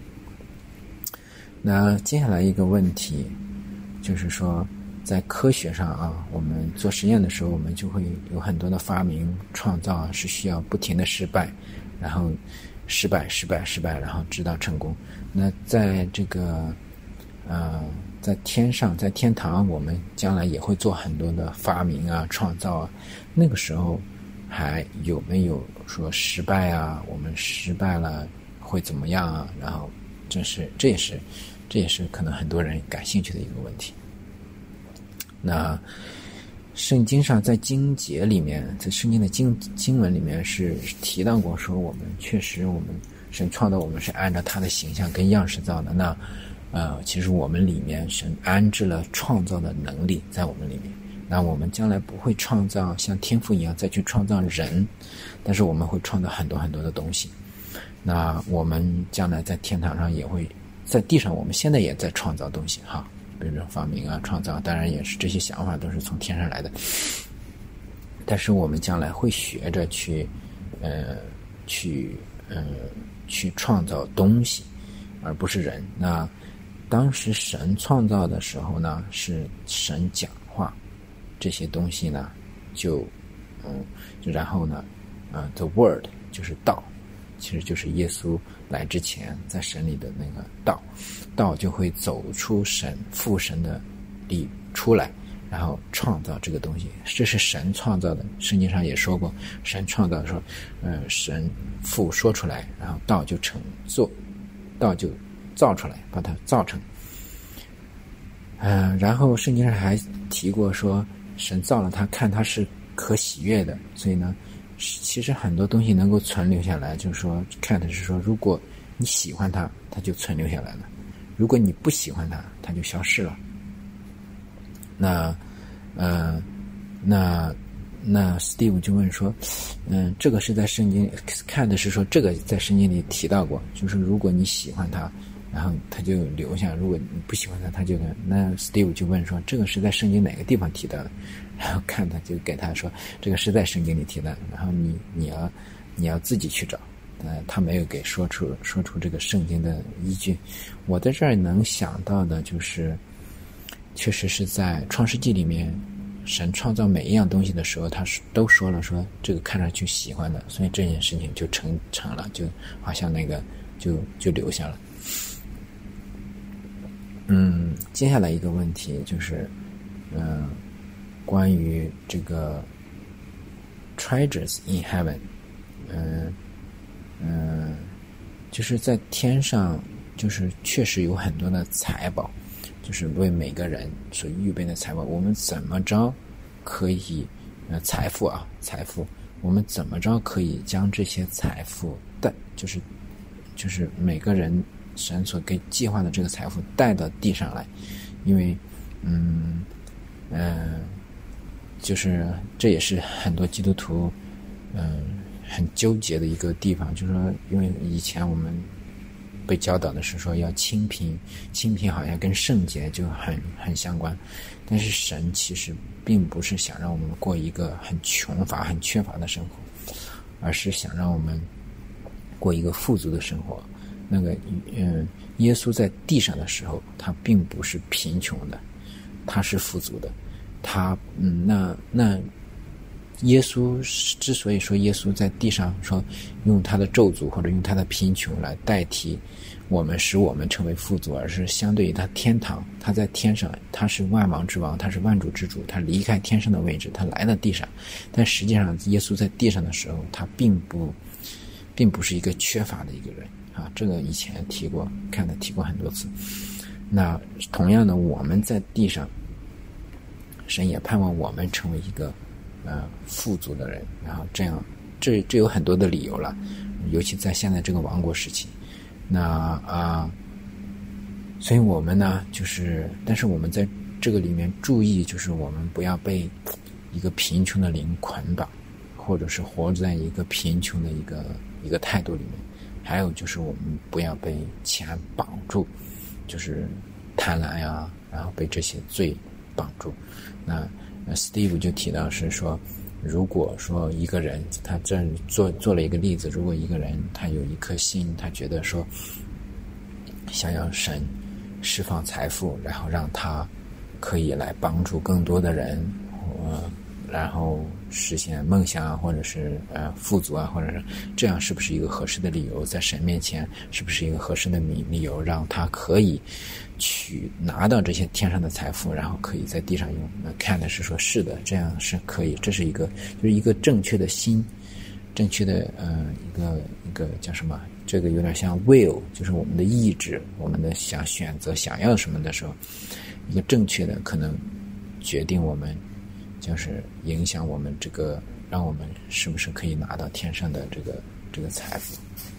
那接下来一个问题就是说，在科学上啊，我们做实验的时候，我们就会有很多的发明创造啊，是需要不停的失败，然后失败失败失败，然后直到成功。那在这个呃在天上，在天堂，我们将来也会做很多的发明啊创造啊，那个时候还有没有说失败啊，我们失败了会怎么样啊，然后这是这也是这也是可能很多人感兴趣的一个问题。那圣经上在经节里面，在圣经的经经文里面是提到过说，我们确实我们神创造我们是按照他的形象跟样式造的，那呃，其实我们里面神安置了创造的能力在我们里面，那我们将来不会创造像天父一样再去创造人，但是我们会创造很多很多的东西。那我们将来在天堂上也会，在地上我们现在也在创造东西哈，比如说发明啊创造，当然也是这些想法都是从天上来的，但是我们将来会学着去呃去呃去创造东西，而不是人。那当时神创造的时候呢，是神讲话，这些东西呢就嗯然后呢呃 the word 就是道，其实就是耶稣来之前在神里的那个道，道就会走出神父神的里出来，然后创造这个东西，这是神创造的。圣经上也说过，神创造说呃神父说出来，然后道就成做，道就造出来，把它造成。呃然后圣经上还提过说神造了它，看它是可喜悦的，所以呢其实很多东西能够存留下来，就是说看的是说，如果你喜欢它，它就存留下来了；如果你不喜欢它，它就消失了。那，呃，那那 Steve 就问说，嗯、呃，这个是在圣经看的是说，这个在圣经里提到过，就是如果你喜欢它，然后它就留下；如果你不喜欢它，它就那 Steve 就问说，这个是在圣经哪个地方提到的？然后看他就给他说，这个是在圣经里提的，然后你你要你要自己去找，呃，他没有给说出说出这个圣经的依据。我在这儿能想到的就是，确实是在创世纪里面，神创造每一样东西的时候，他都说了说这个看上去喜欢的，所以这件事情就成成了，就好像那个就就留下了。嗯，接下来一个问题就是，嗯、呃。关于这个 treasures in heaven， 嗯嗯，就是在天上，就是确实有很多的财宝，就是为每个人所预备的财宝。我们怎么着可以呃财富啊财富，我们怎么着可以将这些财富带，就是就是每个人神所给计划的这个财富带到地上来，因为嗯嗯、呃，就是这也是很多基督徒嗯、呃、很纠结的一个地方，就是说，因为以前我们被教导的是说要清贫，清贫好像跟圣洁就很很相关，但是神其实并不是想让我们过一个很穷乏、很缺乏的生活，而是想让我们过一个富足的生活。那个，嗯，耶稣在地上的时候，他并不是贫穷的，他是富足的。他，嗯，那那耶稣之所以说耶稣在地上说用他的咒诅或者用他的贫穷来代替我们，使我们成为富足，而是相对于他天堂，他在天上，他是万王之王，他是万主之主，他离开天上的位置，他来到地上。但实际上，耶稣在地上的时候，他并不，并不是一个缺乏的一个人啊。这个以前提过，看的提过很多次。那同样的，我们在地上，神也盼望我们成为一个呃富足的人，然后这样，这这有很多的理由了，尤其在现在这个王国时期。那啊、呃，所以我们呢，就是，但是我们在这个里面注意，就是我们不要被一个贫穷的灵捆绑，或者是活在一个贫穷的一个一个态度里面。还有就是我们不要被钱绑住，就是贪婪呀，然后被这些罪绑住。那 Steve 就提到是说，如果说一个人他这做做了一个例子，如果一个人他有一颗心，他觉得说想要神释放财富，然后让他可以来帮助更多的人，呃，然后实现梦想啊，或者是呃富足啊，或者是这样，是不是一个合适的理由？在神面前，是不是一个合适的理理由，让他可以去拿到这些天上的财富，然后可以在地上用？那看的是说是的，这样是可以，这是一个就是一个正确的心，正确的呃一个一个叫什么？这个有点像 will， 就是我们的意志，我们的想选择想要什么的时候，一个正确的可能决定我们，就是影响我们这个，让我们是不是可以拿到天上的这个这个财富。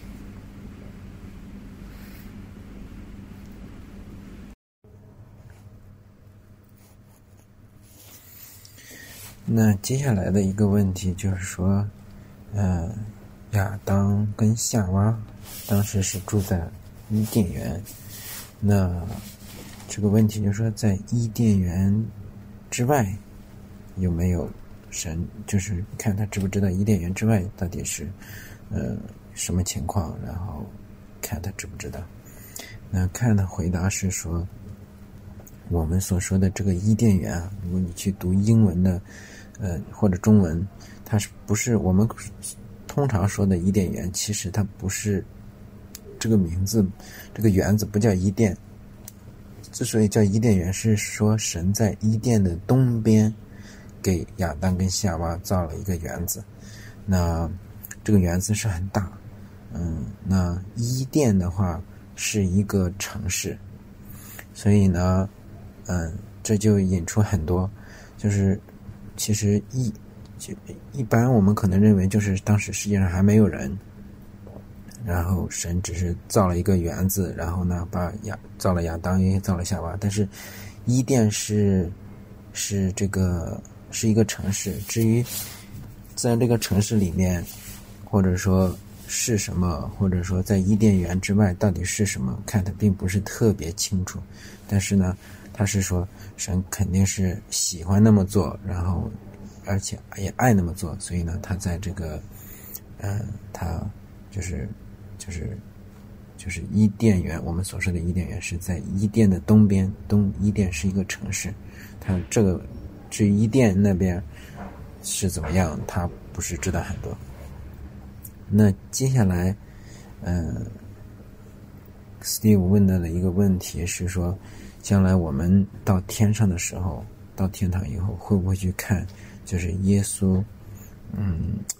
那接下来的一个问题就是说，呃，亚当跟夏娃当时是住在伊甸园，那这个问题就是说，在伊甸园之外有没有神？就是看他知不知道伊甸园之外到底是呃什么情况，然后看他知不知道。那看的回答是说，我们所说的这个伊甸园啊，如果你去读英文的呃或者中文，它是不是我们通常说的伊甸园，其实它不是这个名字，这个园子不叫伊甸。之所以叫伊甸园，是说神在伊甸的东边给亚当跟夏娃造了一个园子。那这个园子是很大，嗯，那伊甸的话是一个城市，所以呢，嗯，这就引出很多，就是其实一就一般我们可能认为就是当时世界上还没有人，然后神只是造了一个园子，然后呢把亚造了亚当，也造了夏娃。但是伊甸是是这个是一个城市，至于在这个城市里面，或者说是什么，或者说在伊甸园之外到底是什么，看它并不是特别清楚。但是呢，他是说神肯定是喜欢那么做，然后而且也爱那么做，所以呢，他在这个嗯、呃，他就是就是就是伊甸园，我们所说的伊甸园是在伊甸的东边，东伊甸是一个城市，它这个至于伊甸那边是怎么样，他不是知道很多。那接下来嗯 Steve 问到的一个问题是说，将来我们到天上的时候，到天堂以后会不会去看就是耶稣嗯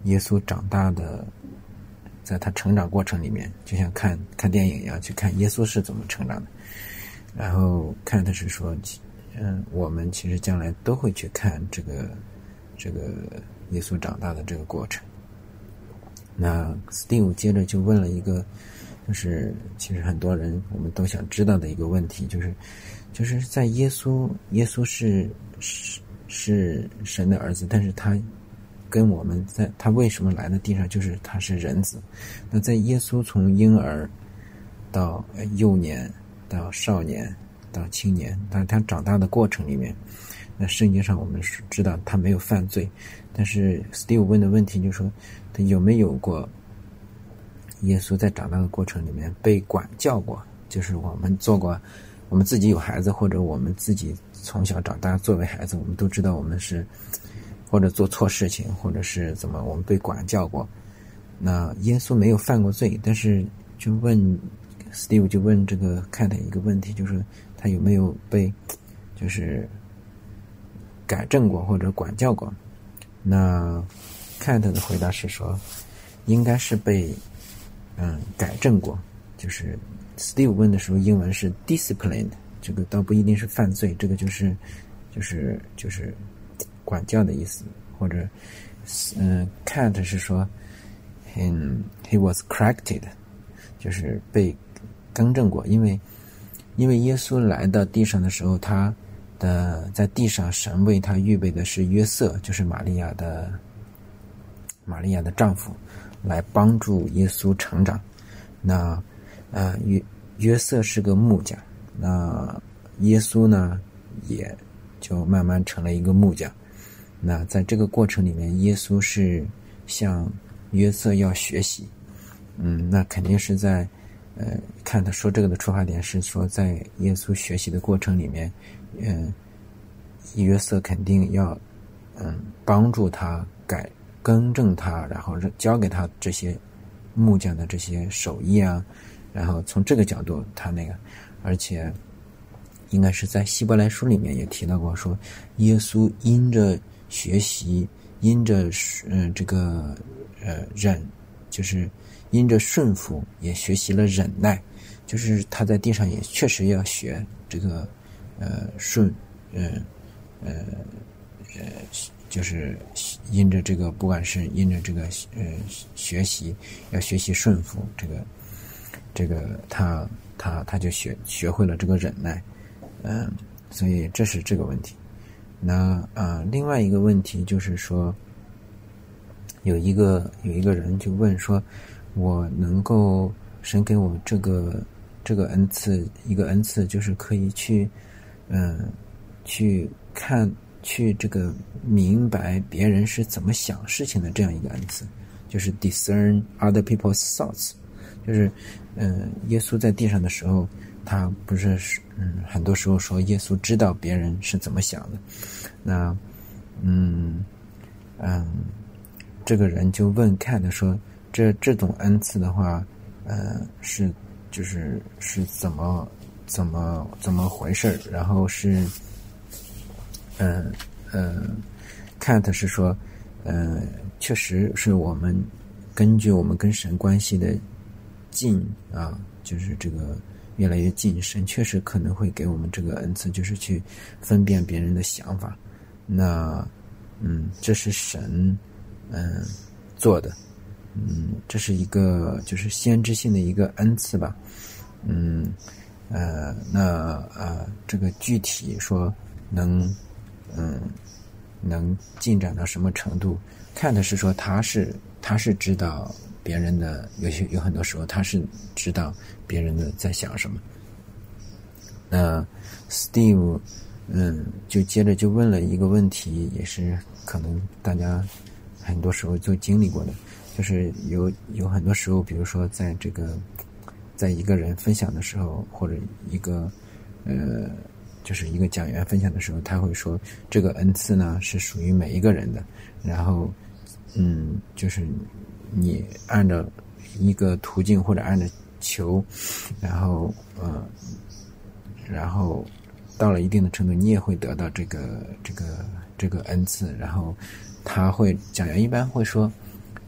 耶稣长大的，在他成长过程里面，就像看看电影一样，去看耶稣是怎么成长的。然后看的是说，嗯，我们其实将来都会去看这个这个耶稣长大的这个过程。那 Steve 接着就问了一个，就是其实很多人我们都想知道的一个问题，就是就是在耶稣耶稣是是是神的儿子，但是他跟我们在他为什么来到地上，就是他是人子。那在耶稣从婴儿到幼年到少年到青年，但他长大的过程里面，那圣经上我们知道他没有犯罪，但是 Steve 问的问题就是说，他有没有过耶稣在长大的过程里面被管教过，就是我们做过，我们自己有孩子，或者我们自己从小长大作为孩子，我们都知道我们是或者做错事情，或者是怎么我们被管教过。那耶稣没有犯过罪，但是就问 Steve 就问这个 Cat 一个问题，就是他有没有被就是改正过或者管教过。那 Cat 的回答是说应该是被嗯改正过，就是 Steve 问的时候英文是 disciplined， 这个倒不一定是犯罪，这个就是就是就是管教的意思，或者嗯 Cat 是说 嗯 he was corrected， 就是被更正过，因为因为耶稣来到地上的时候，他的在地上神为他预备的是约瑟，就是玛利亚的玛利亚的丈夫，来帮助耶稣成长。那呃约约瑟是个木匠，那耶稣呢也就慢慢成了一个木匠。那在这个过程里面，耶稣是向约瑟要学习，嗯，那肯定是在呃看他说这个的出发点是说，在耶稣学习的过程里面，嗯，约瑟肯定要嗯帮助他改更正他，然后教给他这些木匠的这些手艺啊，然后从这个角度他那个，而且应该是在希伯来书里面也提到过，说耶稣因着学习，因着嗯、呃、这个呃忍，就是因着顺服，也学习了忍耐，就是他在地上也确实要学这个呃顺呃呃呃就是因着这个，不管是因着这个呃学习，要学习顺服，这个这个他他他就学学会了这个忍耐，嗯，所以这是这个问题。那啊、呃，另外一个问题就是说，有一个有一个人就问说，我能够神给我这个这个恩赐，一个恩赐就是可以去嗯、呃、去看。去这个明白别人是怎么想事情的这样一个恩赐，就是 discern other people's thoughts， 就是嗯，耶稣在地上的时候，他不是嗯很多时候说耶稣知道别人是怎么想的。那嗯嗯这个人就问看的说，这这种恩赐的话，呃是就是是怎么怎么怎么回事，然后是嗯嗯 Cat 是说嗯、呃、确实是我们根据我们跟神关系的近啊，就是这个越来越近，神确实可能会给我们这个恩赐，就是去分辨别人的想法。那嗯这是神嗯做的，嗯这是一个就是先知性的一个恩赐吧。嗯呃那呃这个具体说能嗯，能进展到什么程度？看的是说他是他是知道别人的，有些有很多时候他是知道别人的在想什么。那 Steve 嗯就接着就问了一个问题，也是可能大家很多时候都经历过的，就是有有很多时候，比如说在这个在一个人分享的时候，或者一个呃。就是一个讲员分享的时候，他会说这个恩赐呢是属于每一个人的，然后嗯就是你按照一个途径或者按照求，然后呃然后到了一定的程度，你也会得到这个这个这个恩赐。然后他会讲员一般会说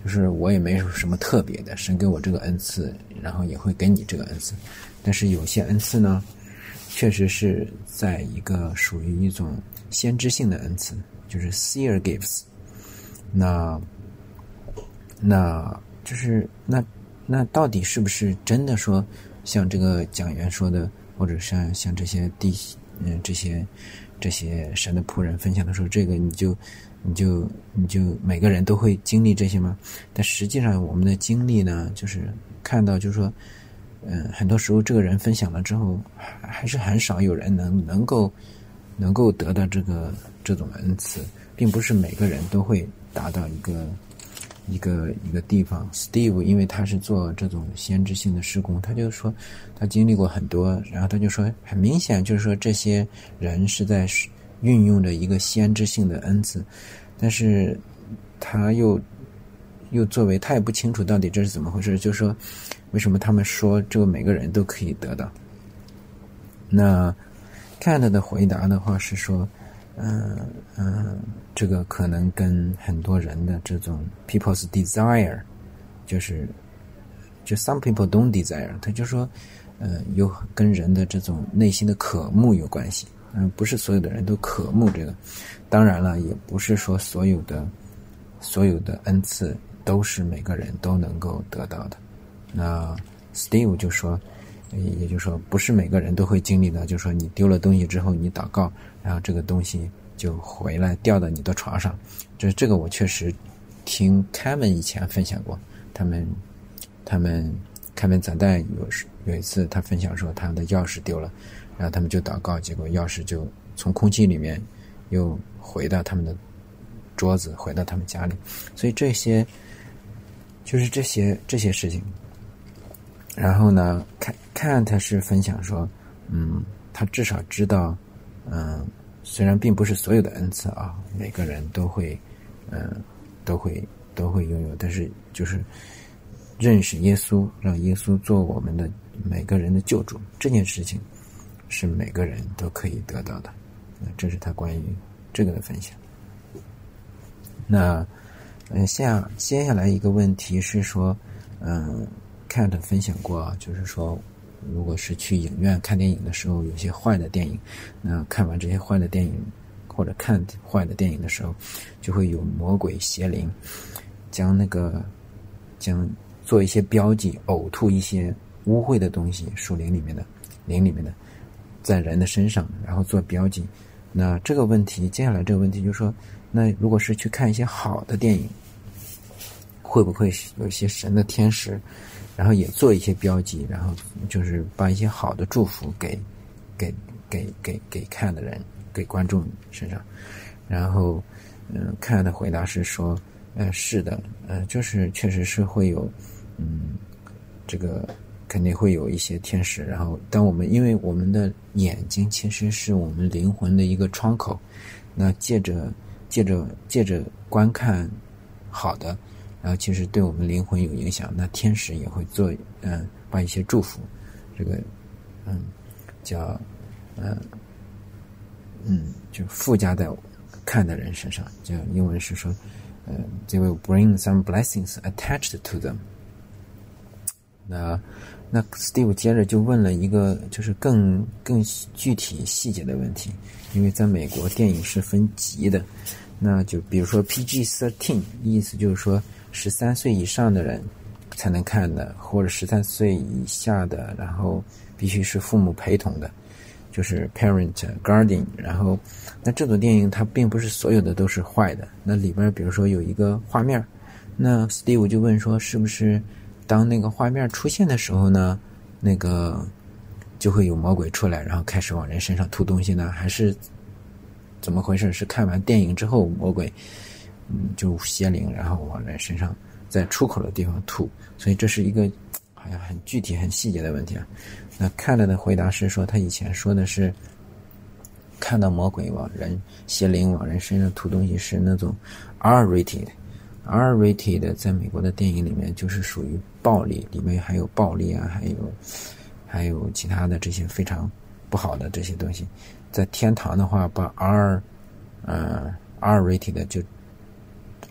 就是我也没有什么特别的，神给我这个恩赐，然后也会给你这个恩赐。但是有些恩赐呢，确实是在一个属于一种先知性的恩赐，就是 seer gifts。那那就是那那到底是不是真的说像这个讲员说的，或者像像这些弟嗯这些这些神的仆人分享的说，这个你就你就你就每个人都会经历这些吗？但实际上我们的经历呢，就是看到就是说嗯很多时候这个人分享了之后，还是很少有人能能够能够得到这个这种恩赐，并不是每个人都会达到一个一个一个地方。 Steve 因为他是做这种先知性的事工，他就说他经历过很多，然后他就说很明显就是说这些人是在运用着一个先知性的恩赐，但是他又又作为他也不清楚到底这是怎么回事，就是说为什么他们说这个每个人都可以得到。那 Kant 的回答的话是说嗯嗯，这个可能跟很多人的这种 people's desire， 就是就 some people don't desire， 他就说呃有跟人的这种内心的渴慕有关系。嗯，不是所有的人都渴慕这个，当然了，也不是说所有的所有的恩赐都是每个人都能够得到的。那 Steve 就说，也就是说不是每个人都会经历的，就是说你丢了东西之后你祷告，然后这个东西就回来掉到你的床上。这这个我确实听 Kevin 以前分享过，他们他们 Kevin 咱带有有一次他分享说他的钥匙丢了，然后他们就祷告，结果钥匙就从空气里面又回到他们的桌子，回到他们家里。所以这些就是这些这些事情。然后呢，看看他是分享说，嗯，他至少知道，嗯，虽然并不是所有的恩赐啊，每个人都会，嗯，都会都会拥有，但是就是认识耶稣，让耶稣做我们的每个人的救主，这件事情是每个人都可以得到的。那这是他关于这个的分享。那嗯，下接下来一个问题是说，嗯。Kant 分享过啊，就是说如果是去影院看电影的时候，有些坏的电影，那看完这些坏的电影或者看坏的电影的时候，就会有魔鬼邪灵将那个将做一些标记，呕吐一些污秽的东西，属灵里面的灵里面的在人的身上，然后做标记。那这个问题接下来这个问题就是说，那如果是去看一些好的电影，会不会有一些神的天使然后也做一些标记，然后就是把一些好的祝福给给给给给看的人，给观众身上。然后嗯，看的回答是说呃是的，呃就是确实是会有嗯这个肯定会有一些天使。然后当我们因为我们的眼睛其实是我们灵魂的一个窗口，那借着借着借着观看好的，然后其实对我们灵魂有影响，那天使也会做嗯把一些祝福这个嗯叫嗯嗯就附加在看的人身上，就英文是说呃 they will bring some blessings attached to them。 那那 Steve 接着就问了一个就是更更具体细节的问题，因为在美国电影是分级的，那就比如说 P G 十三 意思就是说十三岁以上的人才能看的，或者十三岁以下的，然后必须是父母陪同的，就是 parent guardian。 然后那这种电影它并不是所有的都是坏的，那里边比如说有一个画面，那 Steve 就问说是不是当那个画面出现的时候呢，那个就会有魔鬼出来，然后开始往人身上吐东西呢，还是怎么回事？是看完电影之后魔鬼嗯就邪灵，然后往人身上在出口的地方吐？所以这是一个好像很具体很细节的问题啊。那看了的回答是说，他以前说的是看到魔鬼往人邪灵往人身上吐东西是那种 R rated R rated 在美国的电影里面就是属于暴力，里面还有暴力啊，还有还有其他的这些非常不好的这些东西。在天堂的话把 R 呃 R rated 就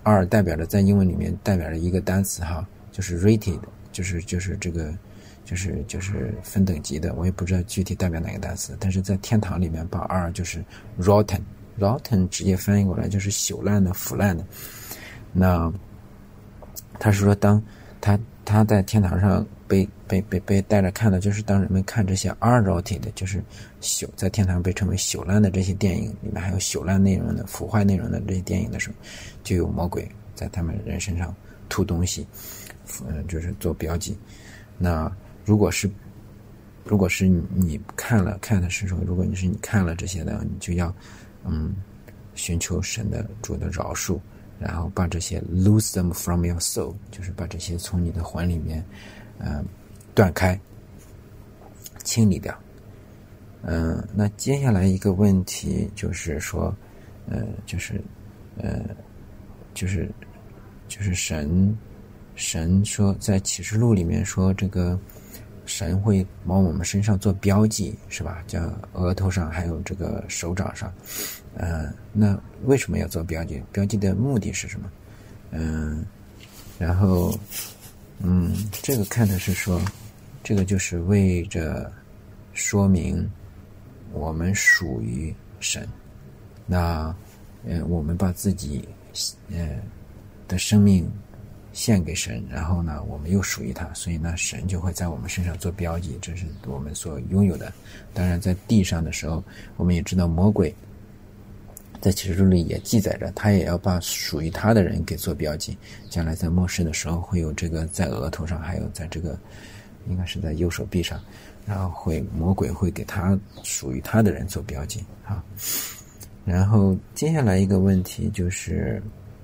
R 代表着在英文里面代表着一个单词哈，就是 rated， 就是就是这个就是就是分等级的，我也不知道具体代表哪个单词，但是在天堂里面把 R 就是 rotten rotten 直接翻译过来就是朽烂的、腐烂的。那他是说当他他在天堂上被被被被带着看的，就是当人们看这些 R-rated， 就是朽在天堂被称为朽烂的这些电影里面，还有朽烂内容的、腐坏内容的这些电影的时候，就有魔鬼在他们人身上吐东西，嗯，就是做标记。那如果是如果是你看了看的是说，如果你是你看了这些的，你就要嗯寻求神的主的饶恕。然后把这些 lose them from your soul， 就是把这些从你的魂里面呃断开清理掉。嗯、呃，那接下来一个问题就是说呃就是呃就是就是神神说在启示录里面说这个神会往我们身上做标记，是吧？叫额头上还有这个手掌上。呃，那为什么要做标记？标记的目的是什么？嗯、呃，然后，嗯，这个看的是说，这个就是为着说明我们属于神。那，呃，我们把自己呃的生命献给神，然后呢，我们又属于他，所以呢，神就会在我们身上做标记，这是我们所拥有的。当然，在地上的时候，我们也知道魔鬼在启示录里也记载着，他也要把属于他的人给做标记，将来在末世的时候会有这个在额头上，还有在这个应该是在右手臂上，然后会魔鬼会给他属于他的人做标记啊。然后接下来一个问题就是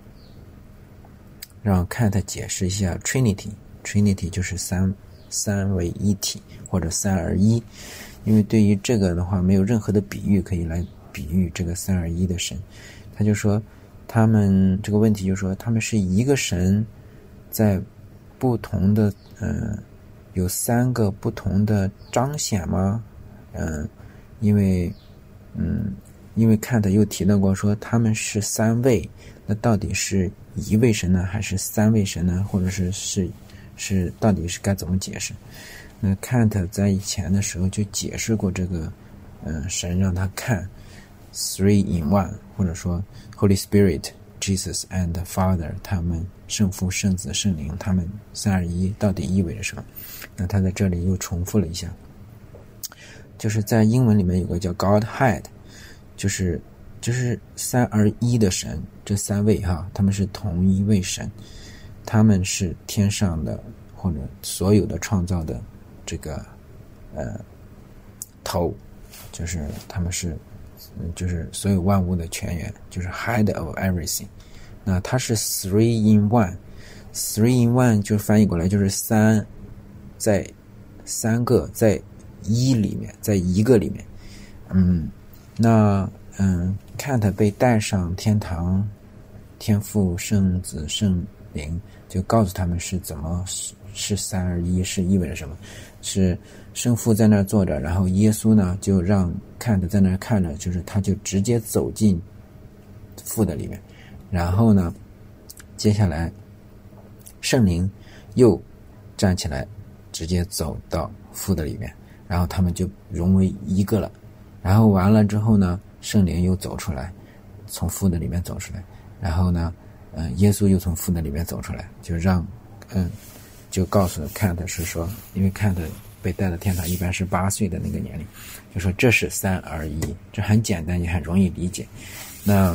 让 Kant 解释一下 Trinity， Trinity 就是三三位一体或者三而一，因为对于这个的话没有任何的比喻可以来比喻这个三而一的神。他就说他们这个问题就是说他们是一个神在不同的嗯、呃、有三个不同的彰显吗？嗯、呃，因为嗯因为 Kant 又提到过说他们是三位，那到底是一位神呢还是三位神呢？或者是是是到底是该怎么解释？那 Kant 在以前的时候就解释过这个嗯、呃、神让他看Three in one， 或者说 Holy Spirit、Jesus and Father， 他们圣父、圣子、圣灵，他们三而一到底意味着什么？那他在这里又重复了一下，就是在英文里面有个叫 Godhead， 就是就是三而一的神，这三位哈，他们是同一位神，他们是天上的或者所有的创造的这个呃头，就是他们是。就是所有万物的泉源，就是 head of everything。 那它是 three in one， three in one 就翻译过来就是三在三个在一里面，在一个里面。嗯，那嗯 Kant 被带上天堂，天父、圣子、圣灵就告诉他们是怎么是三而一，是意味着什么？是圣父在那儿坐着，然后耶稣呢就让看着在那儿看着，就是他就直接走进父的里面，然后呢接下来圣灵又站起来直接走到父的里面，然后他们就融为一个了。然后完了之后呢，圣灵又走出来，从父的里面走出来，然后呢呃，耶稣又从父的里面走出来，就让嗯就告诉 Kant 是说，因为 Kant 被带到天堂一般是八岁的那个年龄，就说这是三而一，这很简单也很容易理解。那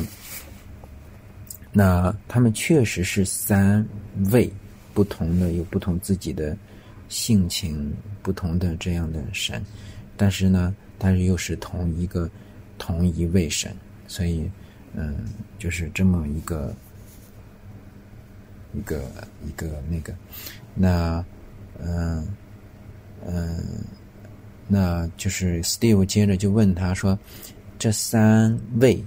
那他们确实是三位不同的，有不同自己的性情，不同的这样的神，但是呢但是又是同一个同一位神，所以嗯就是这么一个一个一个那个那嗯嗯那就是 Steve 接着就问他说，这三位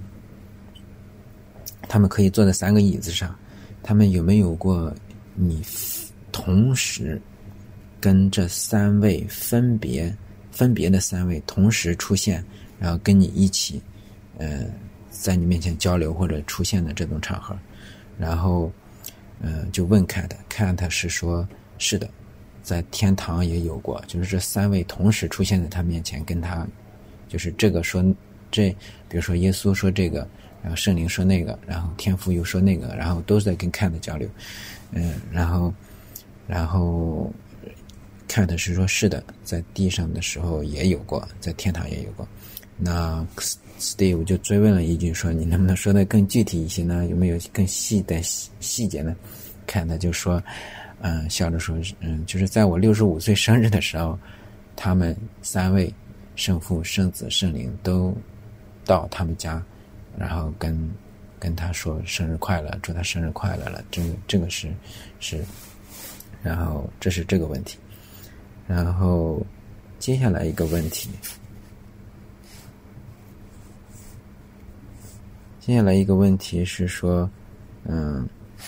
他们可以坐在三个椅子上，他们有没有过你同时跟这三位分别分别的三位同时出现，然后跟你一起呃在你面前交流或者出现的这种场合？ 然后嗯、呃，就问 Kent，Kent 是说是的，在天堂也有过，就是这三位同时出现在他面前，跟他就是这个说这，比如说耶稣说这个，然后圣灵说那个，然后天父又说那个，然后都是在跟 Kent 交流，嗯，然后然后 Kent 是说是的，在地上的时候也有过，在天堂也有过。那 Steve 就追问了一句说，你能不能说的更具体一些呢？有没有更细的细节呢？ Kent 就说嗯，笑着说嗯，就是在我六十五岁生日的时候，他们三位圣父圣子圣灵都到他们家，然后跟跟他说生日快乐，祝他生日快乐了。这个这个是是，然后这是这个问题。然后接下来一个问题，接下来一个问题是说，嗯，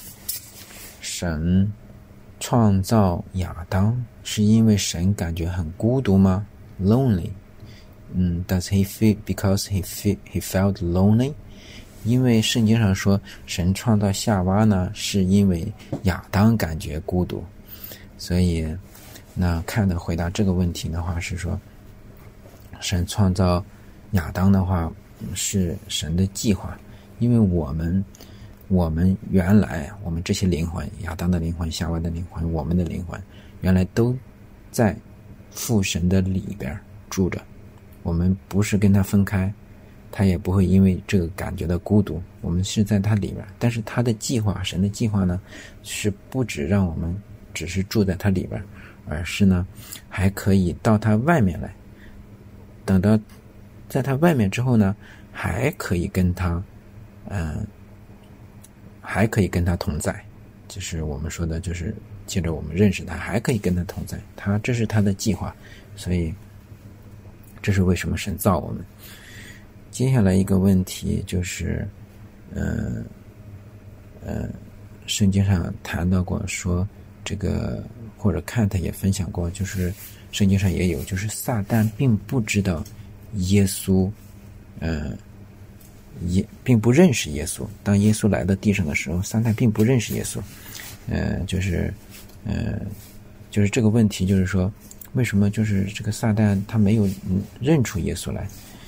神创造亚当是因为神感觉很孤独吗 ？Lonely。嗯 ，Does he feel because he feel he felt lonely？ 因为圣经上说神创造夏娃呢，是因为亚当感觉孤独，所以那看的回答这个问题的话是说，神创造亚当的话是神的计划，因为我们我们原来我们这些灵魂，亚当的灵魂、夏娃的灵魂、我们的灵魂，原来都在父神的里边住着，我们不是跟他分开，他也不会因为这个感觉到孤独，我们是在他里边。但是他的计划，神的计划呢，是不只让我们只是住在他里边，而是呢还可以到他外面来，等到在他外面之后呢，还可以跟他嗯、呃，还可以跟他同在，就是我们说的就是接着我们认识他，还可以跟他同在，他这是他的计划，所以这是为什么神造我们。接下来一个问题就是嗯呃圣经上谈到过说这个，或者Kent也分享过，就是圣经上也有，就是撒旦并不知道耶稣呃也并不认识耶稣。当耶稣来到地上的时候，撒旦并不认识耶稣。呃就是呃就是这个问题，就是说为什么就是这个撒旦他没有认出耶稣来。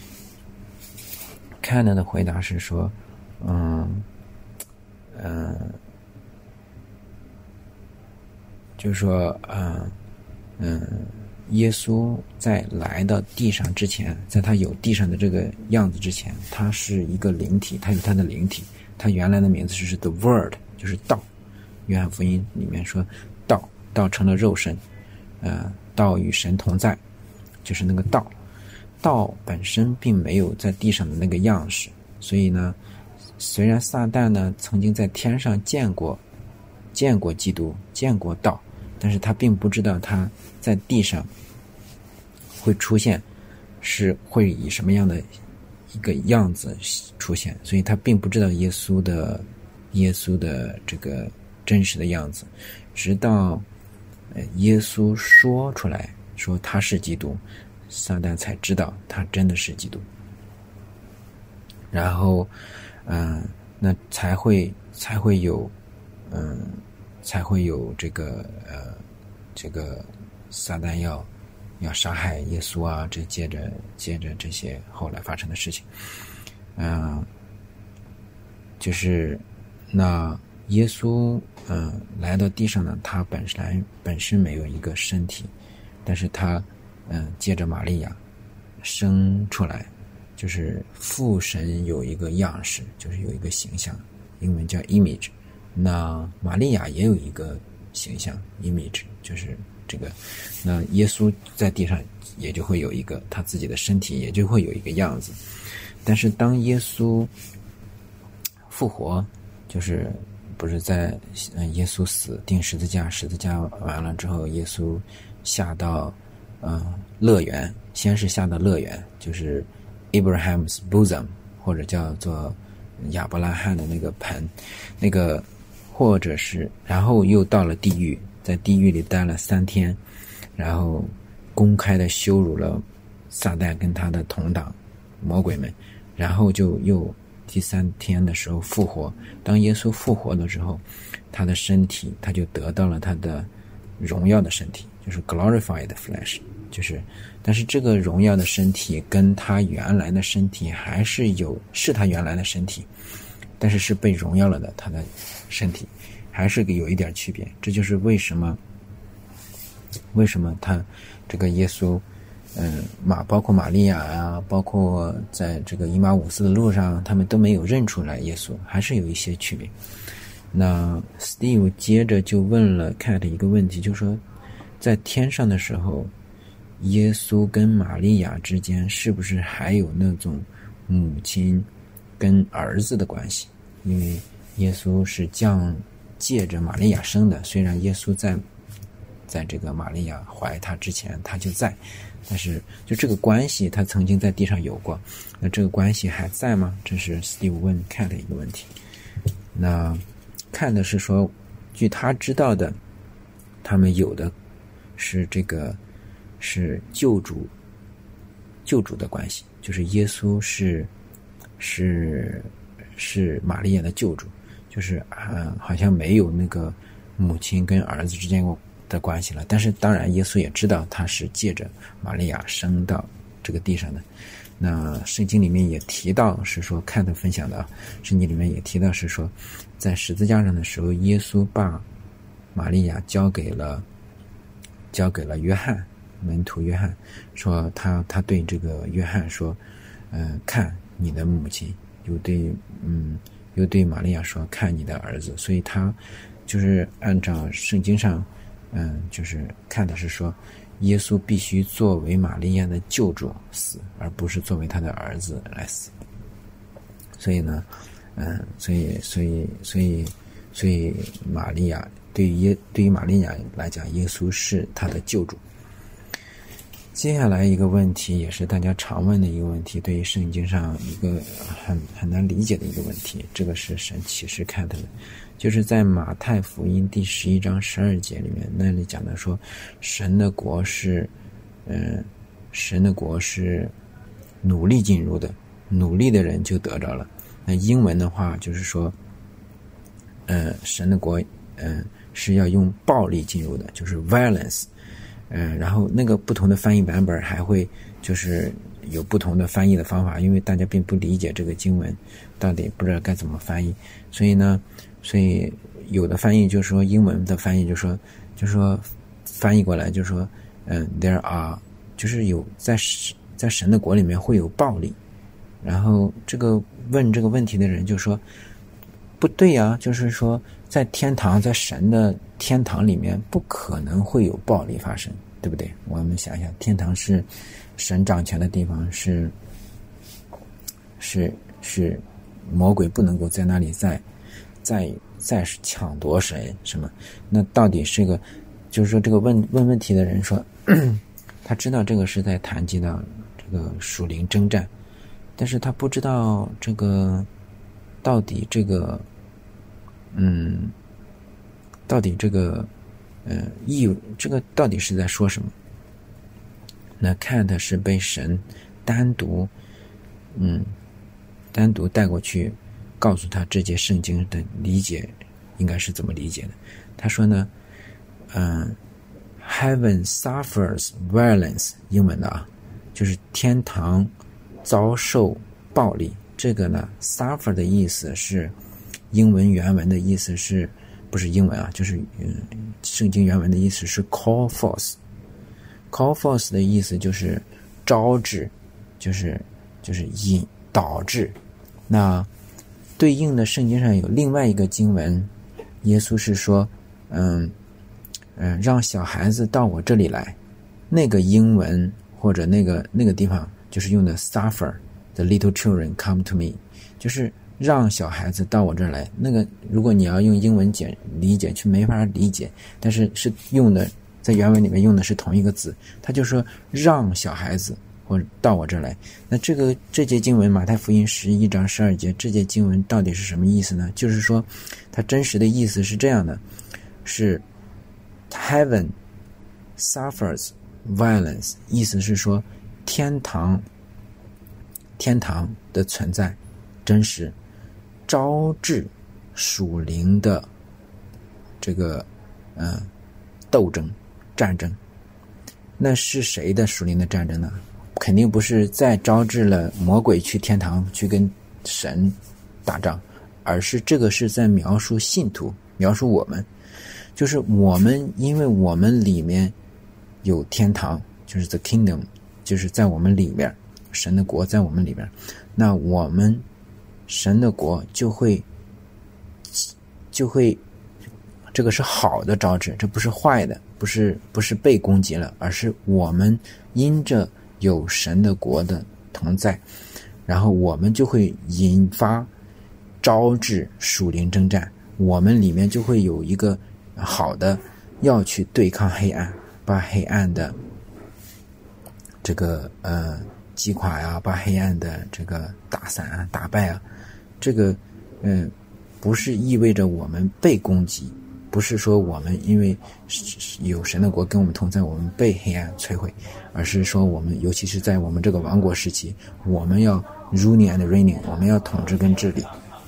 看的回答是说嗯嗯、呃、就是说嗯嗯、呃、耶稣在来到地上之前，在他有地上的这个样子之前，他是一个灵体，他有他的灵体，他原来的名字是 The Word， 就是道。约翰福音里面说道，道成了肉身，呃，道与神同在，就是那个道。道本身并没有在地上的那个样式，所以呢，虽然撒旦呢曾经在天上见过见过基督，见过道，但是他并不知道他在地上会出现，是会以什么样的一个样子出现，所以他并不知道耶稣的耶稣的这个真实的样子，直到耶稣说出来说他是基督，撒旦才知道他真的是基督，然后嗯、呃，那才会才会有嗯、呃，才会有这个呃这个撒旦要要杀害耶稣啊，这接着接着这些后来发生的事情。嗯、呃，就是那耶稣嗯、呃、来到地上呢，他本来本身没有一个身体，但是他嗯，接着玛利亚生出来，就是父神有一个样式，就是有一个形象，英文叫 image。那玛利亚也有一个形象 image， 就是这个。那耶稣在地上也就会有一个他自己的身体，也就会有一个样子。但是当耶稣复活，就是不是在耶稣死钉十字架，十字架完了之后，耶稣下到嗯，乐园，先是下到乐园，就是 Abraham's bosom， 或者叫做亚伯拉罕的那个盆，那个或者是然后又到了地狱，在地狱里待了三天，然后公开的羞辱了撒旦跟他的同党魔鬼们，然后就又第三天的时候复活。当耶稣复活的时候，他的身体他就得到了他的荣耀的身体，就是 glorified flesh， 就是但是这个荣耀的身体跟他原来的身体还是有是他原来的身体，但是是被荣耀了的，他的身体还是有一点区别。这就是为什么为什么他这个耶稣嗯，马包括玛利亚啊，包括在这个以马忤斯的路上，他们都没有认出来耶稣，还是有一些区别。那 Steve 接着就问了 Cat 一个问题，就是说在天上的时候，耶稣跟玛利亚之间是不是还有那种母亲跟儿子的关系？因为耶稣是降借着玛利亚生的，虽然耶稣在在这个玛利亚怀他之前他就在，但是就这个关系他曾经在地上有过，那这个关系还在吗？这是 Steve 问 Cat 的一个问题。那看的是说据他知道的，他们有的是这个是救主救主的关系，就是耶稣是是是玛利亚的救主，就是啊，好像没有那个母亲跟儿子之间的关系了。但是当然耶稣也知道他是借着玛利亚生到这个地上的。那圣经里面也提到是说，看他分享的圣经里面也提到是说，在十字架上的时候，耶稣把玛利亚交给了交给了约翰门徒约翰，说他他对这个约翰说，呃，看你的母亲，又对嗯又对玛利亚说，看你的儿子。所以他就是按照圣经上，嗯，就是看的是说，耶稣必须作为玛利亚的救主死，而不是作为他的儿子来死。所以呢，嗯，所以所以所以所以玛利亚对于耶对于玛利亚来讲，耶稣是他的救主。接下来一个问题，也是大家常问的一个问题，对于圣经上一个很很难理解的一个问题，这个是神启示看的，就是在马太福音第十一章十二节里面，那里讲的说，神的国是，嗯、呃，神的国是努力进入的，努力的人就得着了。那英文的话就是说，呃，神的国，嗯、呃，是要用暴力进入的，就是 violence。嗯，然后那个不同的翻译版本还会就是有不同的翻译的方法，因为大家并不理解这个经文到底不知道该怎么翻译，所以呢，所以有的翻译就是说，英文的翻译就是说，就是说翻译过来就是说，嗯 ，there are 就是有在在神的国里面会有暴力，然后这个问这个问题的人就说，不对啊，就是说在天堂，在神的天堂里面不可能会有暴力发生，对不对？我们想想，天堂是神掌权的地方，是是是魔鬼不能够在那里再再再抢夺神什么。那到底是个，就是说这个问问问题的人说他知道这个是在谈及到这个属灵征战，但是他不知道这个到底这个嗯到底这个呃意这个到底是在说什么。那 Cat 是被神单独嗯单独带过去告诉他这节圣经的理解应该是怎么理解的。他说呢，嗯 Heaven suffers violence， 英文的啊，就是天堂遭受暴力。这个呢 suffer 的意思是英文原文的意思是不是英文啊，就是嗯圣经原文的意思是 call forth。 call forth 的意思就是招致，就是就是引导致。那对应的圣经上有另外一个经文，耶稣是说嗯嗯让小孩子到我这里来，那个英文或者那个那个地方就是用的 suffer the little children come to me， 就是让小孩子到我这儿来。那个如果你要用英文解理解去没法理解，但是是用的在原文里面用的是同一个字，他就说让小孩子或者到我这儿来。那这个这节经文马太福音十一章十二节，这节经文到底是什么意思呢？就是说它真实的意思是这样的，是 Heaven suffers violence， 意思是说天堂天堂的存在真实招致属灵的这个嗯、呃、斗争战争。那是谁的属灵的战争呢？肯定不是再招致了魔鬼去天堂去跟神打仗，而是这个是在描述信徒，描述我们，就是我们因为我们里面有天堂，就是 the kingdom， 就是在我们里面，神的国在我们里面，那我们神的国就会就会这个是好的招致，这不是坏的，不是不是被攻击了，而是我们因着有神的国的同在，然后我们就会引发招致属灵征战，我们里面就会有一个好的要去对抗黑暗，把黑暗的这个呃击垮呀，把黑暗的这个打散啊打败啊，这个嗯、呃、不是意味着我们被攻击，不是说我们因为有神的国跟我们同在，我们被黑暗摧毁，而是说我们尤其是在我们这个王国时期，我们要 ruling and reigning， 我们要统治跟治理。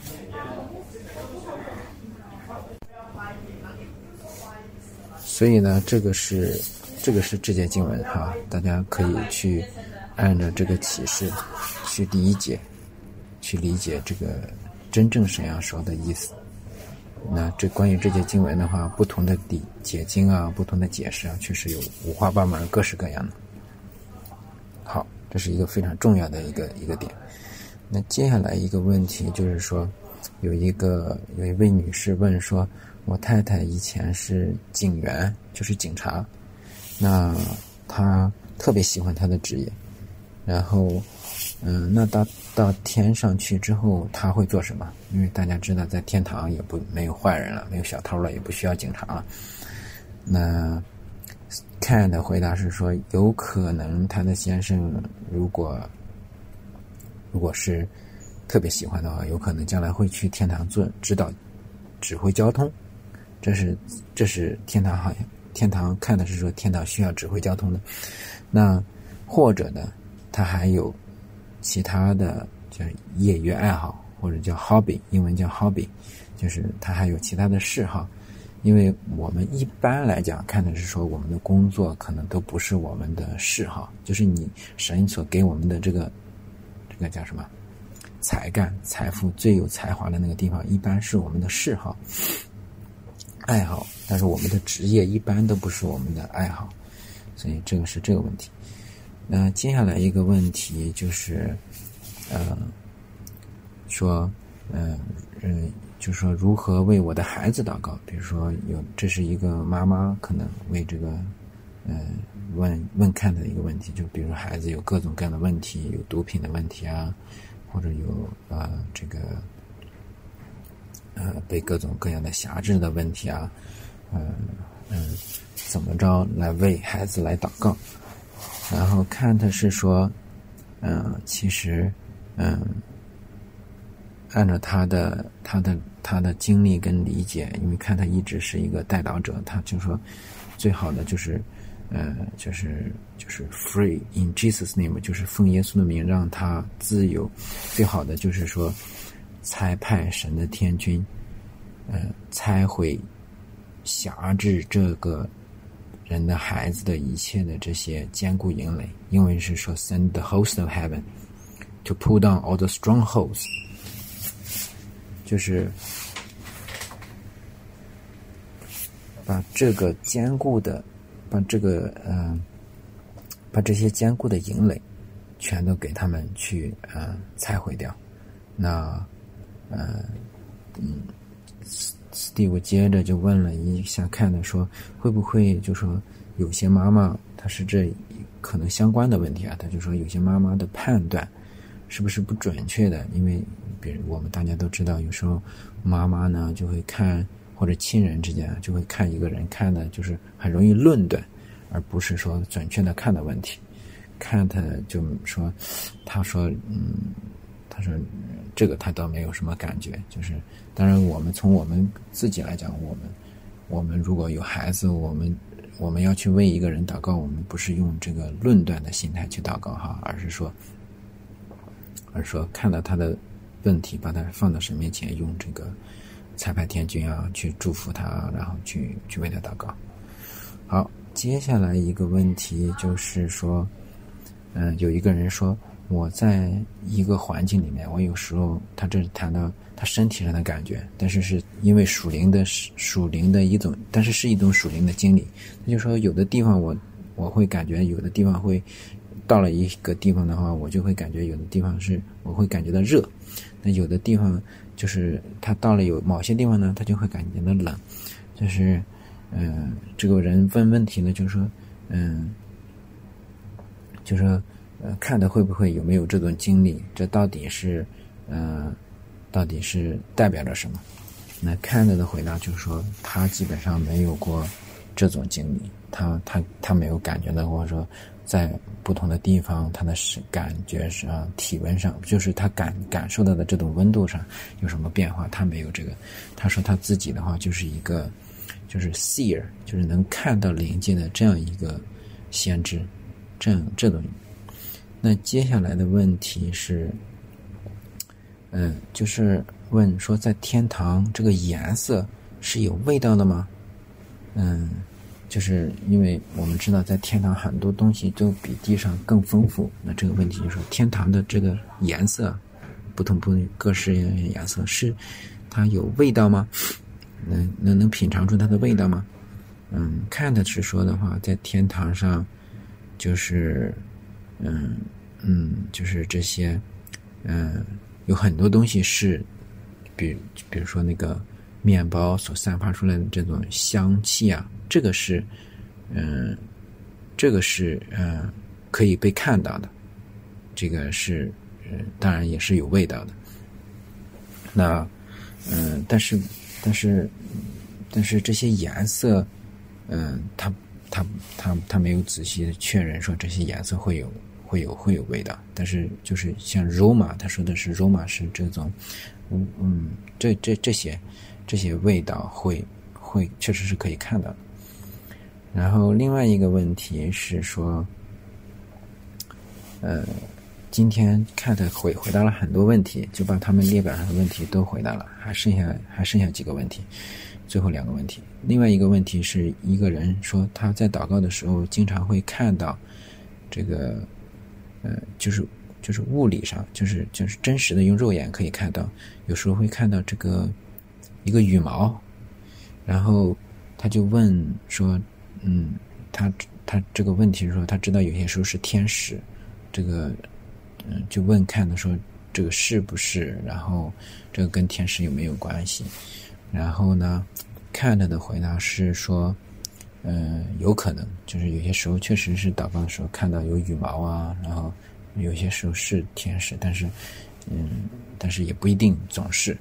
所以呢，这个是这个是这节经文哈，大家可以去按照这个启示去理解，去理解这个真正神要说的意思。那这关于这节经文的话，不同的理解经啊，不同的解释啊，确实有五花八门，各式各样的。好，这是一个非常重要的一个一个点。那接下来一个问题就是说，有一个有一位女士问说，我太太以前是警员，就是警察，那她特别喜欢她的职业，然后嗯，那到到天上去之后他会做什么？因为大家知道在天堂也不没有坏人了，没有小偷了，也不需要警察了。那看的回答是说，有可能他的先生如果如果是特别喜欢的话，有可能将来会去天堂做指导指挥交通。这是这是天堂好像天堂看的是说天堂需要指挥交通的。那或者呢，他还有其他的叫业余爱好，或者叫 hobby， 英文叫 hobby， 就是他还有其他的嗜好。因为我们一般来讲看的是说我们的工作可能都不是我们的嗜好，就是你神所给我们的这个这个叫什么才干财富最有才华的那个地方，一般是我们的嗜好爱好，但是我们的职业一般都不是我们的爱好，所以这个是这个问题。那接下来一个问题就是，呃，说，嗯、呃、嗯，就是说如何为我的孩子祷告？比如说有，这是一个妈妈可能为这个，嗯、呃，问问看的一个问题，就比如说孩子有各种各样的问题，有毒品的问题啊，或者有呃这个，呃被各种各样的辖制的问题啊，嗯、呃、嗯，怎么着来为孩子来祷告？然后看他是说，嗯、呃，其实，嗯、呃，按照他的他的他的经历跟理解，因为看他一直是一个带导者，他就说，最好的就是，呃，就是就是 free in Jesus name， 就是奉耶稣的名让他自由。最好的就是说，差派神的天军，呃，拆毁、辖制这个人的孩子的一切的这些坚固营垒，英文是说 send the host of heaven to pull down all the strongholds， 就是把这个坚固的把这个呃把这些坚固的营垒全都给他们去呃拆毁掉。那呃嗯Steve 接着就问了一下看的说，会不会就说有些妈妈她是这可能相关的问题啊，他就说有些妈妈的判断是不是不准确的，因为比如我们大家都知道，有时候妈妈呢就会看，或者亲人之间就会看一个人看的就是很容易论断，而不是说准确的看的问题。看他就说他说嗯他说这个他倒没有什么感觉，就是当然我们从我们自己来讲，我们我们如果有孩子，我们我们要去为一个人祷告，我们不是用这个论断的心态去祷告哈，而是说而是说看到他的问题把它放到神面前，用这个彩排天君啊去祝福他，然后去去为他祷告。好，接下来一个问题就是说，嗯、呃，有一个人说，我在一个环境里面，我有时候他这谈到他身体上的感觉，但是是因为属灵的属灵的一种，但是是一种属灵的经历。那就说有的地方我我会感觉，有的地方会到了一个地方的话，我就会感觉有的地方是我会感觉到热，那有的地方就是他到了有某些地方呢，他就会感觉到冷。就是嗯、呃，这个人问问题呢，就是说嗯，就是说呃，看的会不会有没有这种经历，这到底是呃，到底是代表着什么？那看的的回答就是说，他基本上没有过这种经历，他他他没有感觉到，或者说在不同的地方，他的感觉上、体温上，就是他感感受到的这种温度上有什么变化，他没有这个。他说他自己的话就是一个就是 seer， 就是能看到灵界的这样一个先知，这样这种。那接下来的问题是，嗯，就是问说，在天堂这个颜色是有味道的吗？嗯，就是因为我们知道在天堂很多东西都比地上更丰富，那这个问题就是说，天堂的这个颜色，不同不各式颜色是它有味道吗？能能能品尝出它的味道吗？嗯，看的是说的话，在天堂上就是嗯嗯，就是这些嗯，有很多东西是比比如说那个面包所散发出来的这种香气啊，这个是嗯这个是嗯可以被看到的，这个是嗯当然也是有味道的。那嗯但是但是但是这些颜色嗯它它它它没有仔细的确认说这些颜色会有会有会有味道，但是就是像 Roma， 他说的是 Roma 是这种嗯嗯这这这些这些味道会会确实是可以看到的。然后另外一个问题是说呃今天看的回回答了很多问题，就把他们列表上的问题都回答了，还剩下还剩下几个问题，最后两个问题。另外一个问题是一个人说他在祷告的时候经常会看到这个呃就是就是物理上就是就是真实的用肉眼可以看到，有时候会看到这个一个羽毛，然后他就问说嗯他他这个问题是说他知道有些时候是天使，这个嗯就问看的说这个是不是，然后这个跟天使有没有关系。然后呢看的的回答是说嗯、呃，有可能就是有些时候确实是祷告的时候看到有羽毛啊，然后有些时候是天使，但是嗯但是也不一定总是。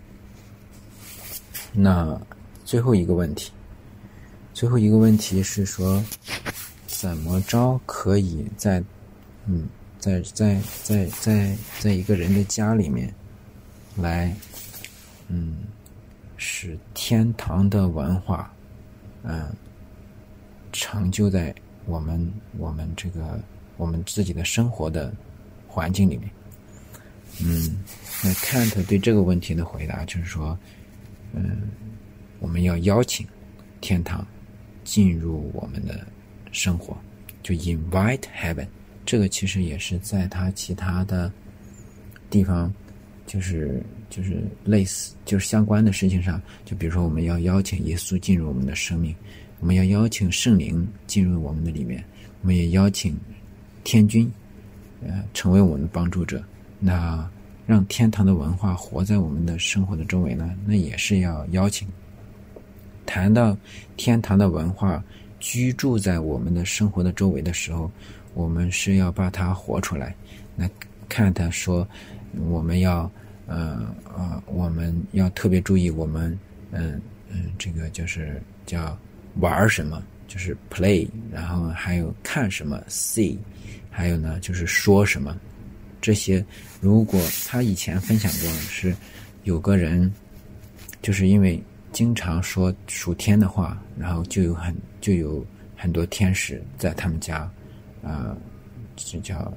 那最后一个问题最后一个问题是说怎么着可以在嗯在在在在在一个人的家里面来嗯使天堂的文化嗯成就在我们我们这个我们自己的生活的环境里面。嗯那 Kant 对这个问题的回答就是说嗯我们要邀请天堂进入我们的生活，就 invite heaven。 这个其实也是在他其他的地方就是就是类似就是相关的事情上，就比如说我们要邀请耶稣进入我们的生命，我们要邀请圣灵进入我们的里面，我们也邀请天君呃成为我们的帮助者。那让天堂的文化活在我们的生活的周围呢，那也是要邀请。谈到天堂的文化居住在我们的生活的周围的时候，我们是要把它活出来。那看他说我们要呃呃我们要特别注意我们嗯嗯、呃、这个就是叫玩什么，就是 play， 然后还有看什么 see， 还有呢就是说什么。这些如果他以前分享过是有个人就是因为经常说属天的话，然后就有很就有很多天使在他们家呃就叫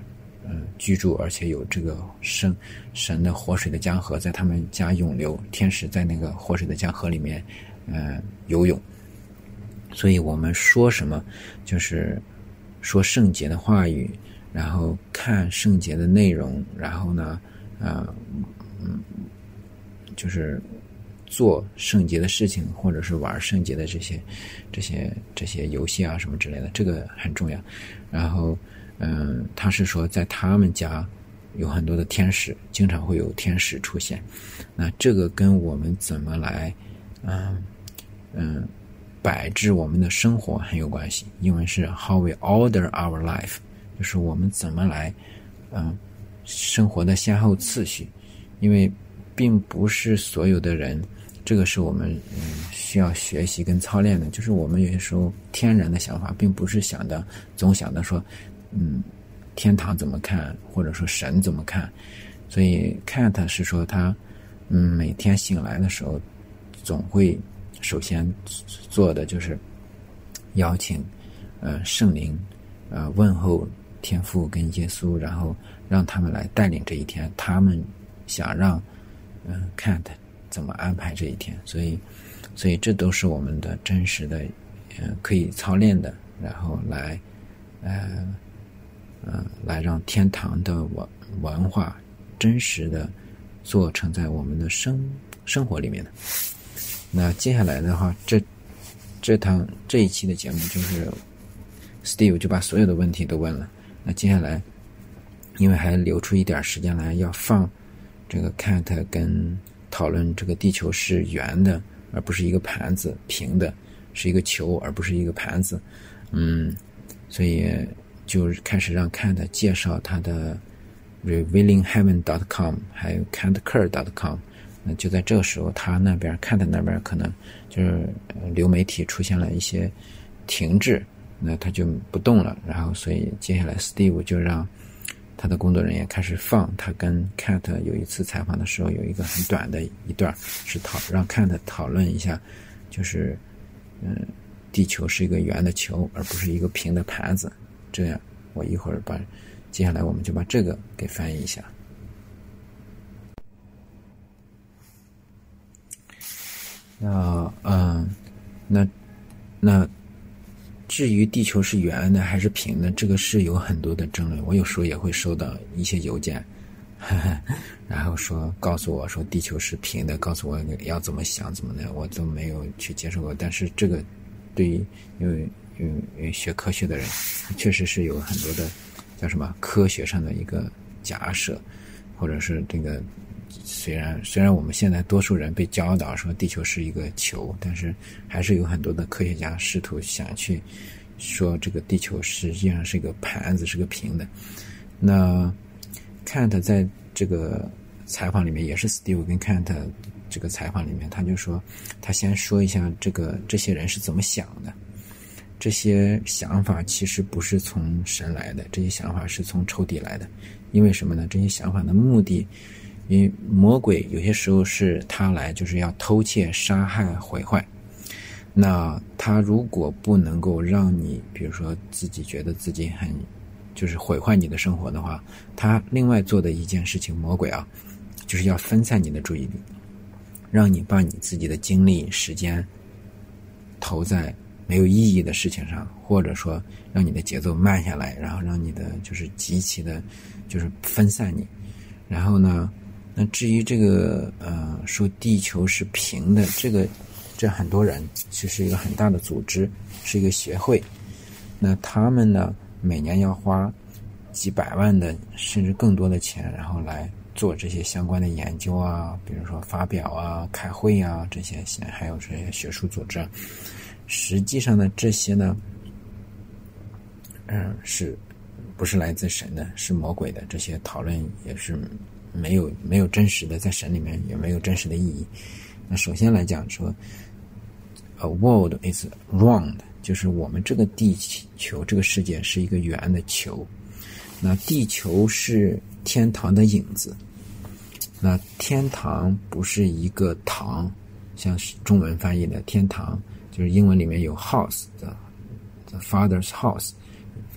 嗯居住，而且有这个神神的活水的江河在他们家涌流，天使在那个活水的江河里面嗯游泳。所以我们说什么就是说圣洁的话语，然后看圣洁的内容，然后呢呃嗯就是做圣洁的事情，或者是玩圣洁的这些这些这些游戏啊什么之类的，这个很重要。然后嗯他是说在他们家有很多的天使，经常会有天使出现。那这个跟我们怎么来嗯嗯摆置我们的生活很有关系。英文是 how we order our life， 就是我们怎么来嗯生活的先后次序。因为并不是所有的人，这个是我们嗯需要学习跟操练的。就是我们有些时候天然的想法，并不是想的总想的说嗯天堂怎么看，或者说神怎么看。所以 Kant 是说他嗯每天醒来的时候，总会首先做的就是邀请呃圣灵呃问候天父跟耶稣，然后让他们来带领这一天。他们想让嗯 Kant 怎么安排这一天。所以所以这都是我们的真实的嗯可以操练的，然后来呃呃来让天堂的文文化真实的做成在我们的生生活里面的。那接下来的话，这这堂这一期的节目就是 Steve 就把所有的问题都问了。那接下来因为还留出一点时间来，要放这个 Kant 跟讨论这个地球是圆的而不是一个盘子，平的是一个球而不是一个盘子。嗯所以就开始让 Kant 介绍他的 revealing heaven dot com 还有 kantcur dot com。那就在这个时候，他那边看的那边可能就是流媒体出现了一些停滞，那他就不动了。然后所以接下来 Steve 就让他的工作人员开始放他跟 Kant 有一次采访的时候，有一个很短的一段是讨让 Kant 讨论一下，就是嗯地球是一个圆的球而不是一个平的盘子。这样我一会儿把接下来我们就把这个给翻译一下。那嗯，那那至于地球是圆的还是平的，这个是有很多的争论。我有时候也会收到一些邮件，呵呵然后说告诉我说地球是平的，告诉我要怎么想怎么的，我都没有去接受过。但是这个对于因为因为学科学的人，确实是有很多的叫什么科学上的一个假设，或者是这个。虽然虽然我们现在多数人被教导说地球是一个球，但是还是有很多的科学家试图想去说这个地球实际上是一个盘子，是个平的。那 Kant 在这个采访里面，也是 Steve 跟 Kant 这个采访里面，他就说他先说一下这个这些人是怎么想的。这些想法其实不是从神来的，这些想法是从仇敌来的。因为什么呢？这些想法的目的，因为魔鬼有些时候是他来就是要偷窃、杀害、毁坏。那他如果不能够让你比如说自己觉得自己很就是毁坏你的生活的话，他另外做的一件事情，魔鬼啊就是要分散你的注意力，让你把你自己的精力时间投在没有意义的事情上，或者说让你的节奏慢下来，然后让你的就是极其的就是分散你。然后呢那至于这个呃说地球是平的，这个这很多人其实是一个很大的组织，是一个协会。那他们呢每年要花几百万的甚至更多的钱，然后来做这些相关的研究啊，比如说发表啊、开会啊，这些还有这些学术组织。实际上呢这些呢嗯是不是来自神的，是魔鬼的。这些讨论也是没有没有真实的，在神里面也没有真实的意义。那首先来讲说 A world is round， 就是我们这个地球这个世界是一个圆的球。那地球是天堂的影子，那天堂不是一个堂，像是中文翻译的天堂，就是英文里面有 house 的 the father's house，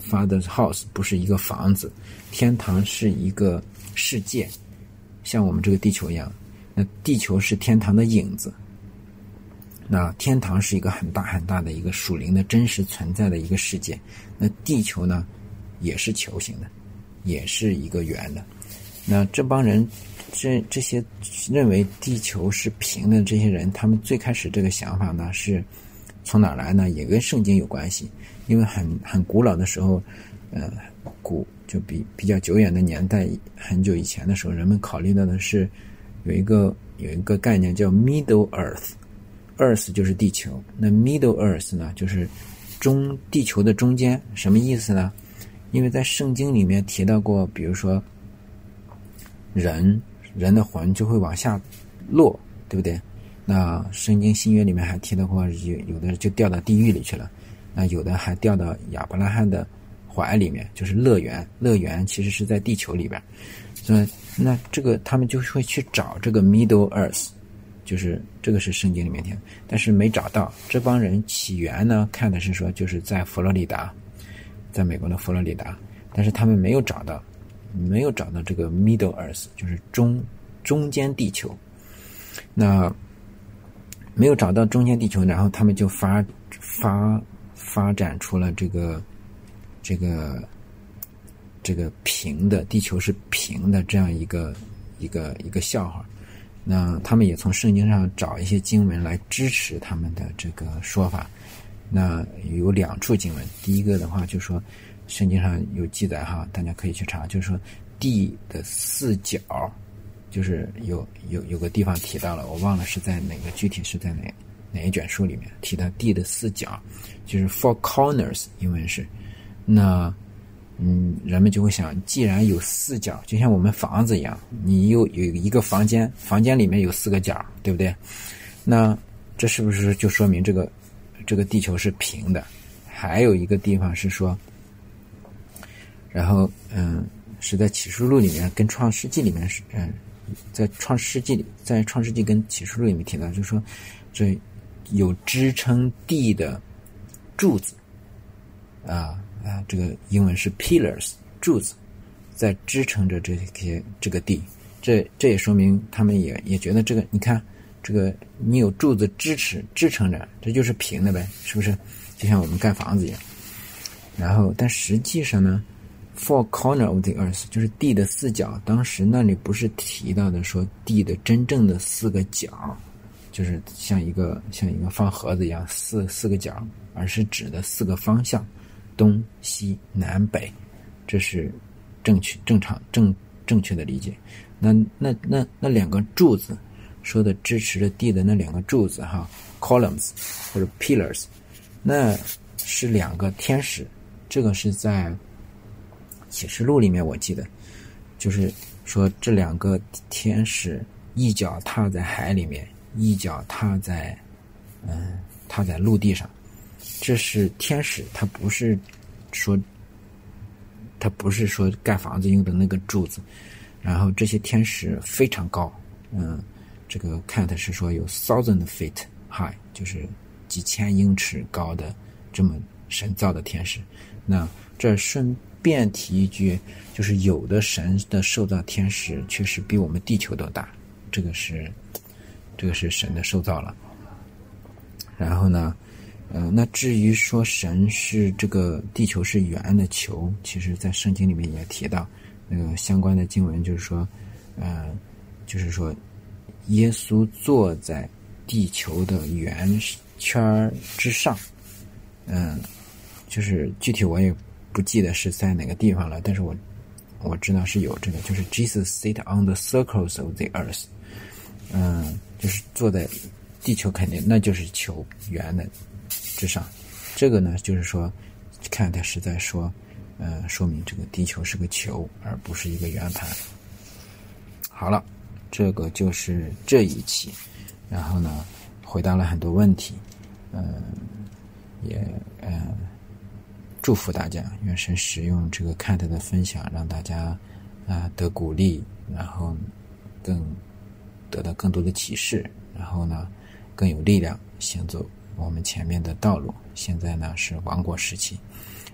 Father's house 不是一个房子，天堂是一个世界，像我们这个地球一样，那地球是天堂的影子，那天堂是一个很大很大的一个属灵的真实存在的一个世界，那地球呢也是球形的，也是一个圆的。那这帮人这这些认为地球是平的这些人，他们最开始这个想法呢是从哪儿来呢？也跟圣经有关系，因为很很古老的时候，呃，古就比比较久远的年代，很久以前的时候，人们考虑到的是有一个有一个概念叫 Middle Earth，Earth 就是地球，那 Middle Earth 呢就是中地球的中间，什么意思呢？因为在圣经里面提到过，比如说人人的魂就会往下落，对不对？那圣经新约里面还提到过，有有的就掉到地狱里去了，那有的还掉到亚伯拉罕的怀里面，就是乐园。乐园其实是在地球里边，所以那这个他们就会去找这个 Middle Earth， 就是这个是圣经里面提的，但是没找到。这帮人起源呢，看的是说就是在佛罗里达，在美国的佛罗里达，但是他们没有找到，没有找到这个 Middle Earth， 就是中中间地球。那没有找到中间地球，然后他们就发发发展出了这个这个这个平的地球是平的这样一个一个一个笑话。那他们也从圣经上找一些经文来支持他们的这个说法。那有两处经文，第一个的话就是说圣经上有记载哈，大家可以去查，就是说地的四角，就是有有有个地方提到了，我忘了是在哪个，具体是在哪哪一卷书里面提到地的四角，就是 four corners， 英文是。那嗯，人们就会想，既然有四角，就像我们房子一样，你有有一个房间，房间里面有四个角，对不对？那这是不是就说明这个这个地球是平的？还有一个地方是说，然后嗯，是在启示录里面跟创世纪里面是嗯。在创世纪里，在创世纪跟启示录里面提到，就是说这有支撑地的柱子啊啊，这个英文是 pillars， 柱子在支撑着这些这个地。这这也说明他们也也觉得这个，你看这个你有柱子支持支撑着，这就是平的呗，是不是？就像我们盖房子一样。然后，但实际上呢，Four corner of the earth 就是地的四角，当时那里不是提到的说地的真正的四个角，就是像一个像一个放盒子一样四四个角，而是指的四个方向，东西南北，这是正确正常正正确的理解。那那那那两个柱子说的支持着地的那两个柱子哈 ，columns 或者 pillars， 那是两个天使，这个是在启示录里面我记得就是说这两个天使一脚踏在海里面，一脚踏在嗯踏在陆地上，这是天使，它不是说它不是说盖房子用的那个柱子。然后这些天使非常高，嗯，这个看的是说有 thousand feet high， 就是几千英尺高的这么神造的天使。那这顺便提一句，就是有的神的受造天使确实比我们地球都大，这个是这个是神的受造了。然后呢呃，那至于说神是这个地球是圆的球，其实在圣经里面也提到那个相关的经文，就是说呃，就是说耶稣坐在地球的圆圈之上，嗯，就是具体我也不记得是在哪个地方了，但是我我知道是有这个，就是 Jesus sit on the circles of the earth， 嗯，就是坐在地球，肯定那就是球圆的之上。这个呢，就是说看它是在说呃，说明这个地球是个球，而不是一个圆盘。好了，这个就是这一期，然后呢，回答了很多问题，嗯、呃，也呃，祝福大家，愿神使用这个看他的分享，让大家啊、呃、得鼓励，然后更得到更多的启示，然后呢，更有力量行走我们前面的道路。现在呢是亡国时期。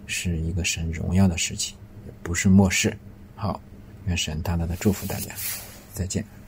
是一个神荣耀的事情，也不是漠视。好，愿神大大的祝福大家，再见。